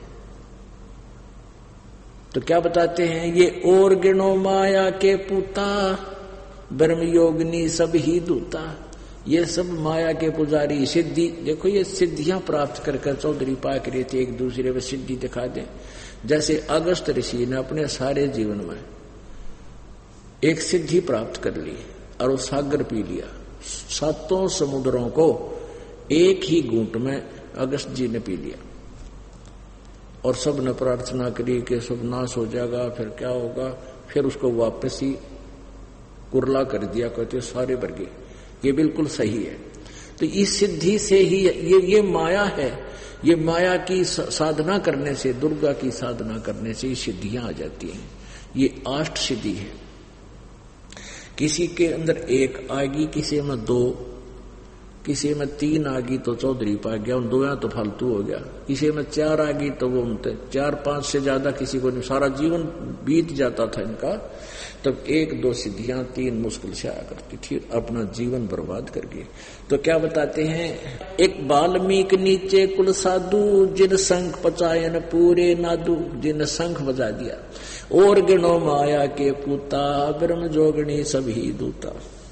तो क्या बताते हैं ये और गिनो माया के पूता, ब्रह्म योगिनी सब ही दूता। ये सब माया के पुजारी सिद्धि, देखो ये सिद्धियां प्राप्त कर कर चौधरी पाक रहे थे, एक दूसरे में सिद्धि दिखा दें। जैसे अगस्त ऋषि ने अपने सारे जीवन में एक सिद्धि प्राप्त कर ली और वो सागर पी लिया, सातों समुद्रों को एक ही घूंट में अगस्त जी ने पी लिया, और सब ने प्रार्थना करी कि सब नाश हो जाएगा, फिर क्या होगा, फिर उसको वापस ही कुरला कर दिया, कहते सारे वर्गे। ये बिल्कुल सही है। तो इस सिद्धि से ही ये ये माया है, ये माया की साधना करने से, दुर्गा की साधना करने से सिद्धियां आ जाती हैं। ये अष्ट सिद्धि है। किसी के अंदर एक आएगी, किसी में दो, किसी में तीन आ गई तो चौधरी पा गया, उन दो तो फालतू हो गया। किसी में चार आ गई तो वो चार पांच से ज्यादा किसी को नहीं, सारा जीवन बीत जाता था इनका। तब एक दो सिद्धियां तीन मुश्किल से आया करती थी, अपना जीवन बर्बाद कर गए। तो क्या बताते हैं, एक बाल्मीक नीचे कुल साधु, जिन शंख पचायन पूरे नादू, जिन शंख बजा दिया। और गिनो माया के पूता, ब्रह्म जोगणी सभी दूता।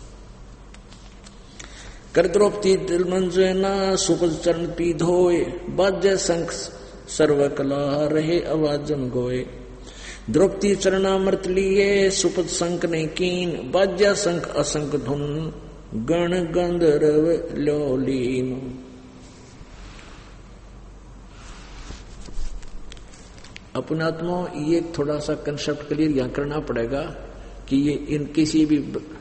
कर द्रौपदी दिल मंजना, सुपद चरण पी धोए, बाज्य शंख सर्व कला रहे आवाजन गोए। द्रौपदी चरणामृत लिए, सुपद शंख नहीं कीन, बाज्य शंख असंख धुन, गण गंधर्व लो लीन। अपने आत्मा ये थोड़ा सा कंसेप्ट क्लियर यहाँ करना पड़ेगा कि ये इन किसी भी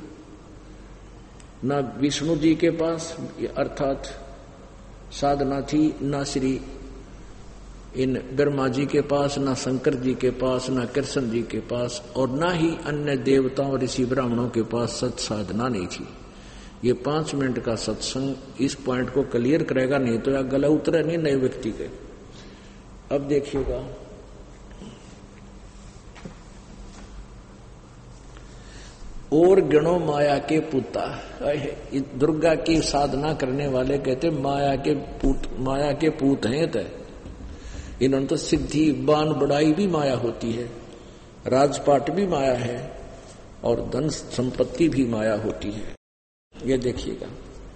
ना विष्णु जी के पास अर्थात साधना थी, ना श्री इन ब्रह्मा जी के पास, ना शंकर जी के पास, ना कृष्ण जी के पास, और ना ही अन्य देवताओं ऋषि ब्राह्मणों के पास सत साधना नहीं थी। ये पांच मिनट का सत्संग इस पॉइंट को क्लियर करेगा, नहीं तो या गला उतरे नहीं नए व्यक्ति के। अब देखिएगा, और गणों माया के पूता, दुर्गा की साधना करने वाले कहते माया के पूत, माया के पूत हैं। तो इन्होंने तो सिद्धि बान बढ़ाई भी माया होती है, राजपाट भी माया है, और धन संपत्ति भी माया होती है। ये देखिएगा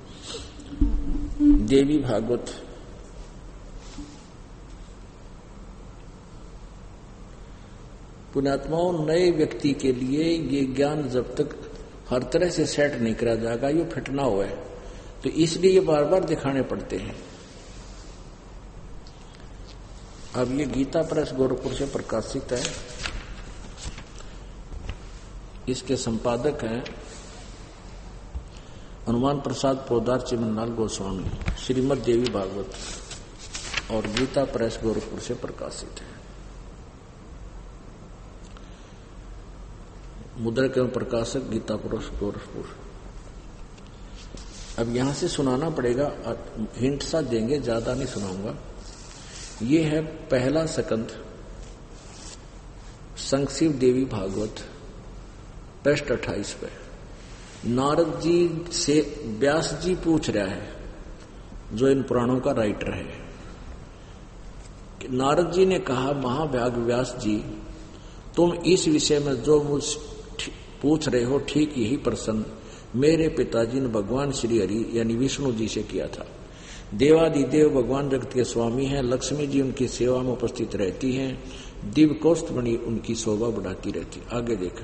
देवी भागवत पुण्यात्माओं, नए व्यक्ति के लिए ये ज्ञान जब तक हर तरह से सेट नहीं करा जाएगा, ये फिटना हुआ है, तो इसलिए ये बार बार दिखाने पड़ते हैं। अब ये गीता प्रेस गोरखपुर से प्रकाशित है, इसके संपादक हैं हनुमान प्रसाद पोदार चिमनलाल गोस्वामी, श्रीमद देवी भागवत, और गीता प्रेस गोरखपुर से प्रकाशित है। मुद्रक एवं प्रकाशक गीता प्रेस गोरखपुर। अब यहां से सुनाना पड़ेगा, हिंट सा देंगे, ज्यादा नहीं सुनाऊंगा। ये है पहला सकंद संक्षिप्त देवी भागवत, पृष्ठ अट्ठाईस पे। नारद जी से व्यास जी पूछ रहा है, जो इन पुराणों का राइटर है। नारद जी ने कहा, महाभाग व्यास जी, तुम इस विषय में जो मुझ पूछ रहे हो ठीक यही प्रश्न मेरे पिताजी ने भगवान श्री हरि यानी विष्णु जी से किया था। देवादिदेव भगवान जगत के स्वामी हैं। लक्ष्मी जी उनकी सेवा में उपस्थित रहती हैं। दिव्य कौस्तुभमणि उनकी शोभा बढ़ाती रहती। आगे देखें,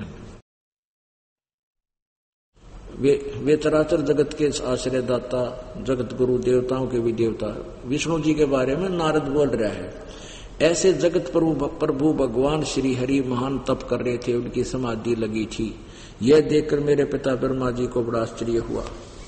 वे वे चराचर जगत के आश्रयदाता, जगत गुरु, देवताओं के भी देवता। विष्णु जी के बारे में नारद बोल रहा है। ऐसे जगत प्रभु प्रभु भगवान श्री हरि महान तप कर रहे थे, उनकी समाधि लगी थी। यह देखकर मेरे पिता ब्रह्मा जी को बड़ा आश्चर्य हुआ,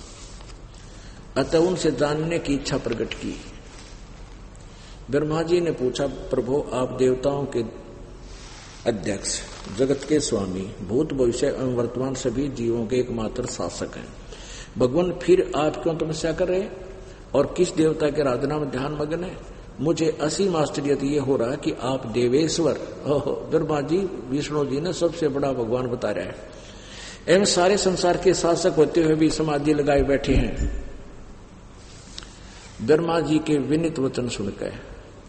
अतः उनसे जानने की इच्छा प्रकट की। ब्रह्मा जी ने पूछा, प्रभु आप देवताओं के अध्यक्ष, जगत के स्वामी, भूत भविष्य एवं वर्तमान सभी जीवों के एकमात्र शासक हैं। भगवान फिर आप क्यों तपस्या कर रहे और किस देवता के आराधना में ध्यान मग्न है? मुझे असीम आश्चर्य ये हो रहा है कि आप देवेश्वर, ओहो, ब्रह्मा जी विष्णु जी ने सबसे बड़ा भगवान बता रहा है, एवं सारे संसार के शासक होते हुए भी समाधि लगाए बैठे हैं। ब्रह्मा जी के विनीत वचन सुनकर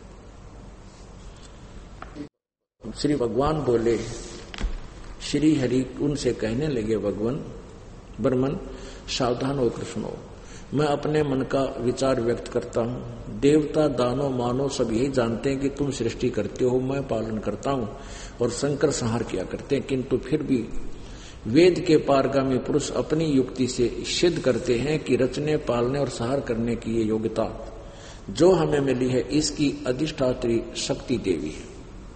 श्री भगवान बोले, श्री हरि उनसे कहने लगे, भगवान ब्रह्मन सावधान होकर सुनो, मैं अपने मन का विचार व्यक्त करता हूँ। देवता दानो मानो सब यही जानते हैं कि तुम सृष्टि करते हो, मैं पालन करता हूँ और शंकर संहार किया करते हैं, किंतु फिर भी वेद के पारगामी पुरुष अपनी युक्ति से सिद्ध करते हैं कि रचने, पालने और संहार करने की ये योग्यता जो हमें मिली है, इसकी अधिष्ठात्री शक्ति देवी है।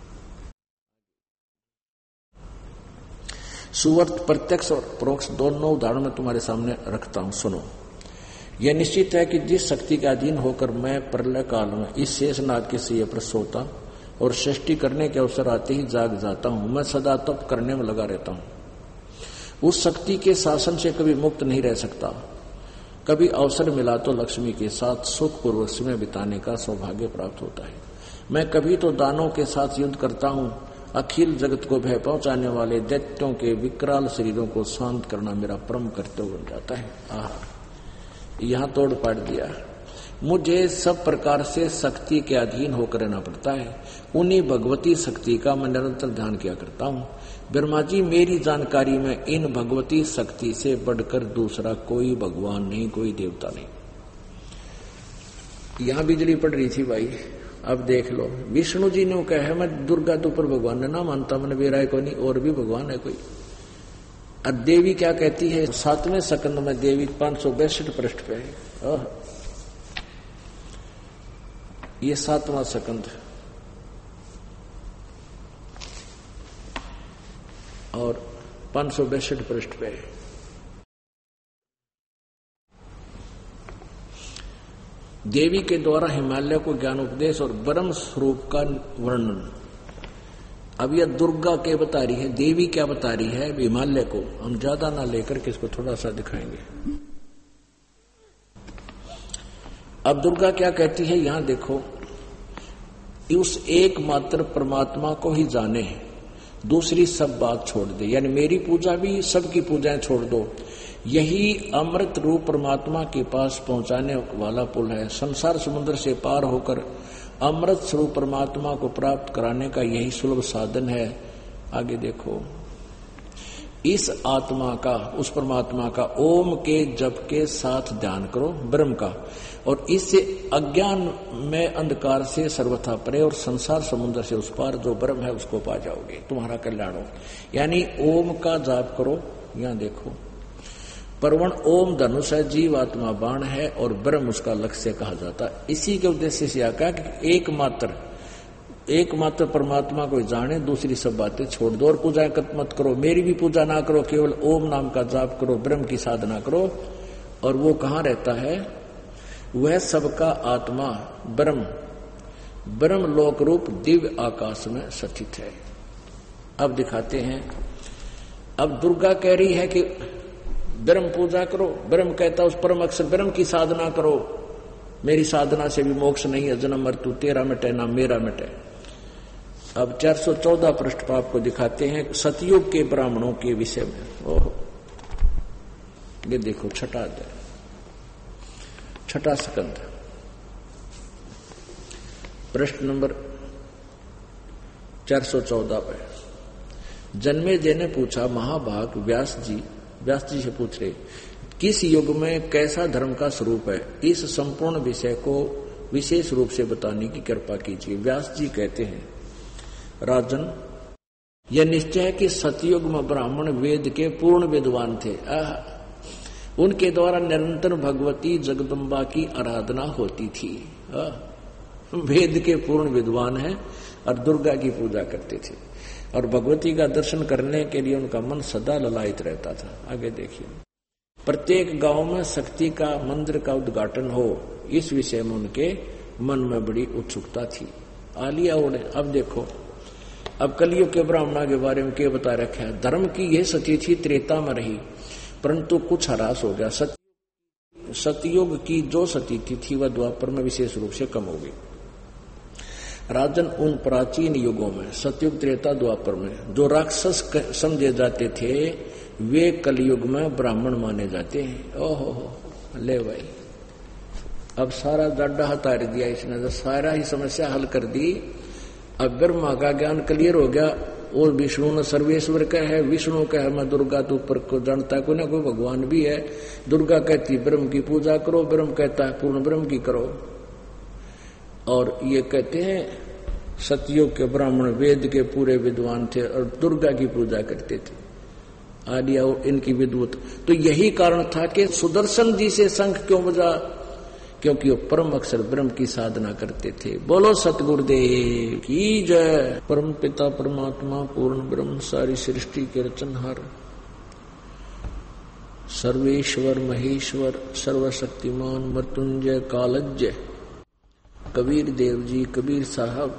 सुवर्त प्रत्यक्ष और परोक्ष दोनों उदाहरण में तुम्हारे सामने रखता हूं, सुनो। यह निश्चित है कि जिस शक्ति के अधीन होकर मैं प्रलय काल में इस शेषनाग के सिए पर सोता और सृष्टि करने के अवसर आते ही जाग जाता हूं, मैं सदा तप करने में लगा रहता हूं। उस शक्ति के शासन से कभी मुक्त नहीं रह सकता। कभी अवसर मिला तो लक्ष्मी के साथ सुखपूर्वक समय बिताने का सौभाग्य प्राप्त होता है। मैं कभी तो दानों के साथ युद्ध करता हूं। अखिल जगत को भय पहुंचाने वाले दैत्यों के विकराल शरीरों को शांत करना मेरा परम कर्तव्य बन जाता है। आह, यहां तोड़ पाड़ दिया। मुझे सब प्रकार से शक्ति के अधीन होकर रहना पड़ता है। उन्हीं भगवती शक्ति का मैं निरंतर ध्यान किया करता हूं। ब्रह्मा जी, मेरी जानकारी में इन भगवती शक्ति से बढ़कर दूसरा कोई भगवान नहीं, कोई देवता नहीं। यहां बिजली पड़ रही थी भाई, अब देख लो। विष्णु जी ने कहा है, मैं दुर्गा तो पर भगवान ने ना मानता, मैंने बेराय को नहीं, और भी भगवान है कोई। और देवी क्या कहती है? सातवें सकंद में देवी पांच सौ बैसठ पृष्ठ पे है। ये सातवां सकंद और पांच सौ बैसठ पृष्ठ पे है। देवी के द्वारा हिमालय को ज्ञान उपदेश और ब्रह्म स्वरूप का वर्णन। अब यह दुर्गा क्या बता रही है, देवी क्या बता रही है? हिमालय को हम ज्यादा ना लेकर के इसको थोड़ा सा दिखाएंगे। अब दुर्गा क्या कहती है, यहां देखो, उस एकमात्र परमात्मा को ही जाने, दूसरी सब बात छोड़ दे। यानी मेरी पूजा भी, सबकी पूजाएं छोड़ दो। यही अमृत रूप परमात्मा के पास पहुंचाने वाला पुल है। संसार समुद्र से पार होकर अमृत स्वरूप परमात्मा को प्राप्त कराने का यही सुलभ साधन है। आगे देखो, इस आत्मा का, उस परमात्मा का ओम के जप के साथ ध्यान करो, ब्रह्म का, और इससे अज्ञान में अंधकार से सर्वथा परे और संसार समुद्र से उस पार जो ब्रह्म है उसको पा जाओगे, तुम्हारा कल्याण हो। यानी ओम का जाप करो। यहां देखो, परवण ओम धनुष है, जीव आत्मा बाण है और ब्रह्म उसका लक्ष्य कहा जाता है। इसी के उद्देश्य से आका कि एकमात्र एकमात्र परमात्मा को जाने, दूसरी सब बातें छोड़ दो और पूजा मत करो। मेरी भी पूजा ना करो, केवल ओम नाम का जाप करो, ब्रह्म की साधना करो। और वो कहाँ रहता है? वह सबका आत्मा ब्रह्म ब्रह्म लोक रूप दिव्य आकाश में स्थित है। अब दिखाते हैं। अब दुर्गा कह रही है कि ब्रह्म पूजा करो, ब्रह्म कहता उस परम अक्षर ब्रह्म की साधना करो। मेरी साधना से भी मोक्ष नहीं है, जन्म मृत्यु तेरा मिटे ना मेरा मिटे। अब चार सौ चौदह पृष्ठ पर आपको दिखाते हैं सतयुग के ब्राह्मणों के विषय में। ओह, ये देखो, छठा अध्याय, छठा स्कंध, प्रश्न नंबर चार सौ चौदह पर। जन्मेजय ने पूछा, महाभाग व्यास जी व्यास जी से पूछ रहे, किस युग में कैसा धर्म का स्वरूप है, इस संपूर्ण विषय को विशेष रूप से बताने की कृपा कीजिए। व्यास जी कहते हैं, राजन, यह निश्चय है कि सतयुग में ब्राह्मण वेद के पूर्ण विद्वान थे। आह, उनके द्वारा निरंतर भगवती जगदम्बा की आराधना होती थी। वेद के पूर्ण विद्वान हैं और दुर्गा की पूजा करते थे और भगवती का दर्शन करने के लिए उनका मन सदा ललायित रहता था। आगे देखिए, प्रत्येक गांव में शक्ति का मंदिर का उद्घाटन हो, इस विषय में उनके मन में बड़ी उत्सुकता थी। आलिया ओढ़े। अब देखो, अब कलयुग के ब्राह्मणों के बारे में क्या बता रखा है। धर्म की यह सती थी, त्रेता में रही, परंतु कुछ ह्रास हो गया। सत्य सतयुग की जो सती थी, थी वह द्वापर में विशेष रूप से कम हो गई। राजन, उन प्राचीन युगों में सतयुग, त्रेता, द्वापर में जो राक्षस समझे जाते थे, वे कलयुग में ब्राह्मण माने जाते हैं। ओहो, ले भाई, अब सारा डड्डा हटा दिया इसने, तो सारा ही समस्या हल कर दी। अब ब्रह्मा का ज्ञान क्लियर हो गया और विष्णु न सर्वेश्वर का है, विष्णु का है मैं दुर्गा तो ऊपर को जानता है, कोई ना कोई भगवान भी है। दुर्गा कहती ब्रह्म की पूजा करो, ब्रह्म कहता है पूर्ण ब्रह्म की करो। और ये कहते हैं सतयुग के ब्राह्मण वेद के पूरे विद्वान थे और दुर्गा की पूजा करते थे। आदि और इनकी विद्वत, तो यही कारण था कि सुदर्शन जी से शंख क्यों बजा, क्योंकि वो परम अक्षर ब्रह्म की साधना करते थे। बोलो सतगुरुदेव की जय। परम पिता परमात्मा पूर्ण ब्रह्म सारी सृष्टि के रचनहार, सर्वेश्वर महेश्वर सर्वशक्तिमान मृत्युंजय कालज्ञ कबीर देव जी, कबीर साहब,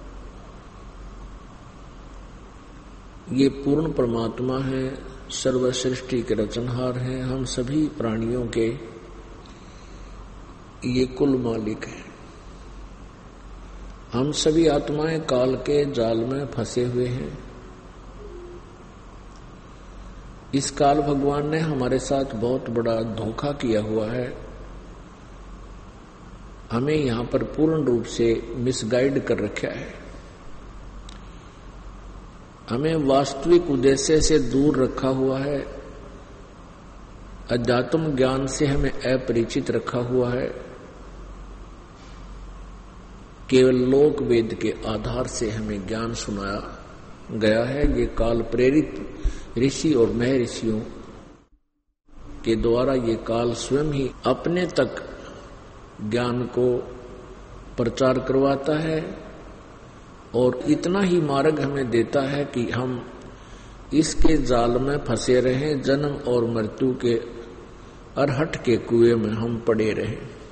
ये पूर्ण परमात्मा है, सर्व सृष्टि के रचनहार हैं। हम सभी प्राणियों के ये कुल मालिक है। हम सभी आत्माएं काल के जाल में फंसे हुए हैं। इस काल भगवान ने हमारे साथ बहुत बड़ा धोखा किया हुआ है। हमें यहां पर पूर्ण रूप से मिसगाइड कर रखा है। हमें वास्तविक उद्देश्य से दूर रखा हुआ है। अध्यात्म ज्ञान से हमें अपरिचित रखा हुआ है। केवल लोक वेद के आधार से हमें ज्ञान सुनाया गया है। ये काल प्रेरित ऋषि और महर्षियों के द्वारा ये काल स्वयं ही अपने तक ज्ञान को प्रचार करवाता है और इतना ही मार्ग हमें देता है कि हम इसके जाल में फंसे रहें, जन्म और मृत्यु के अरहट के कुएं में हम पड़े रहें।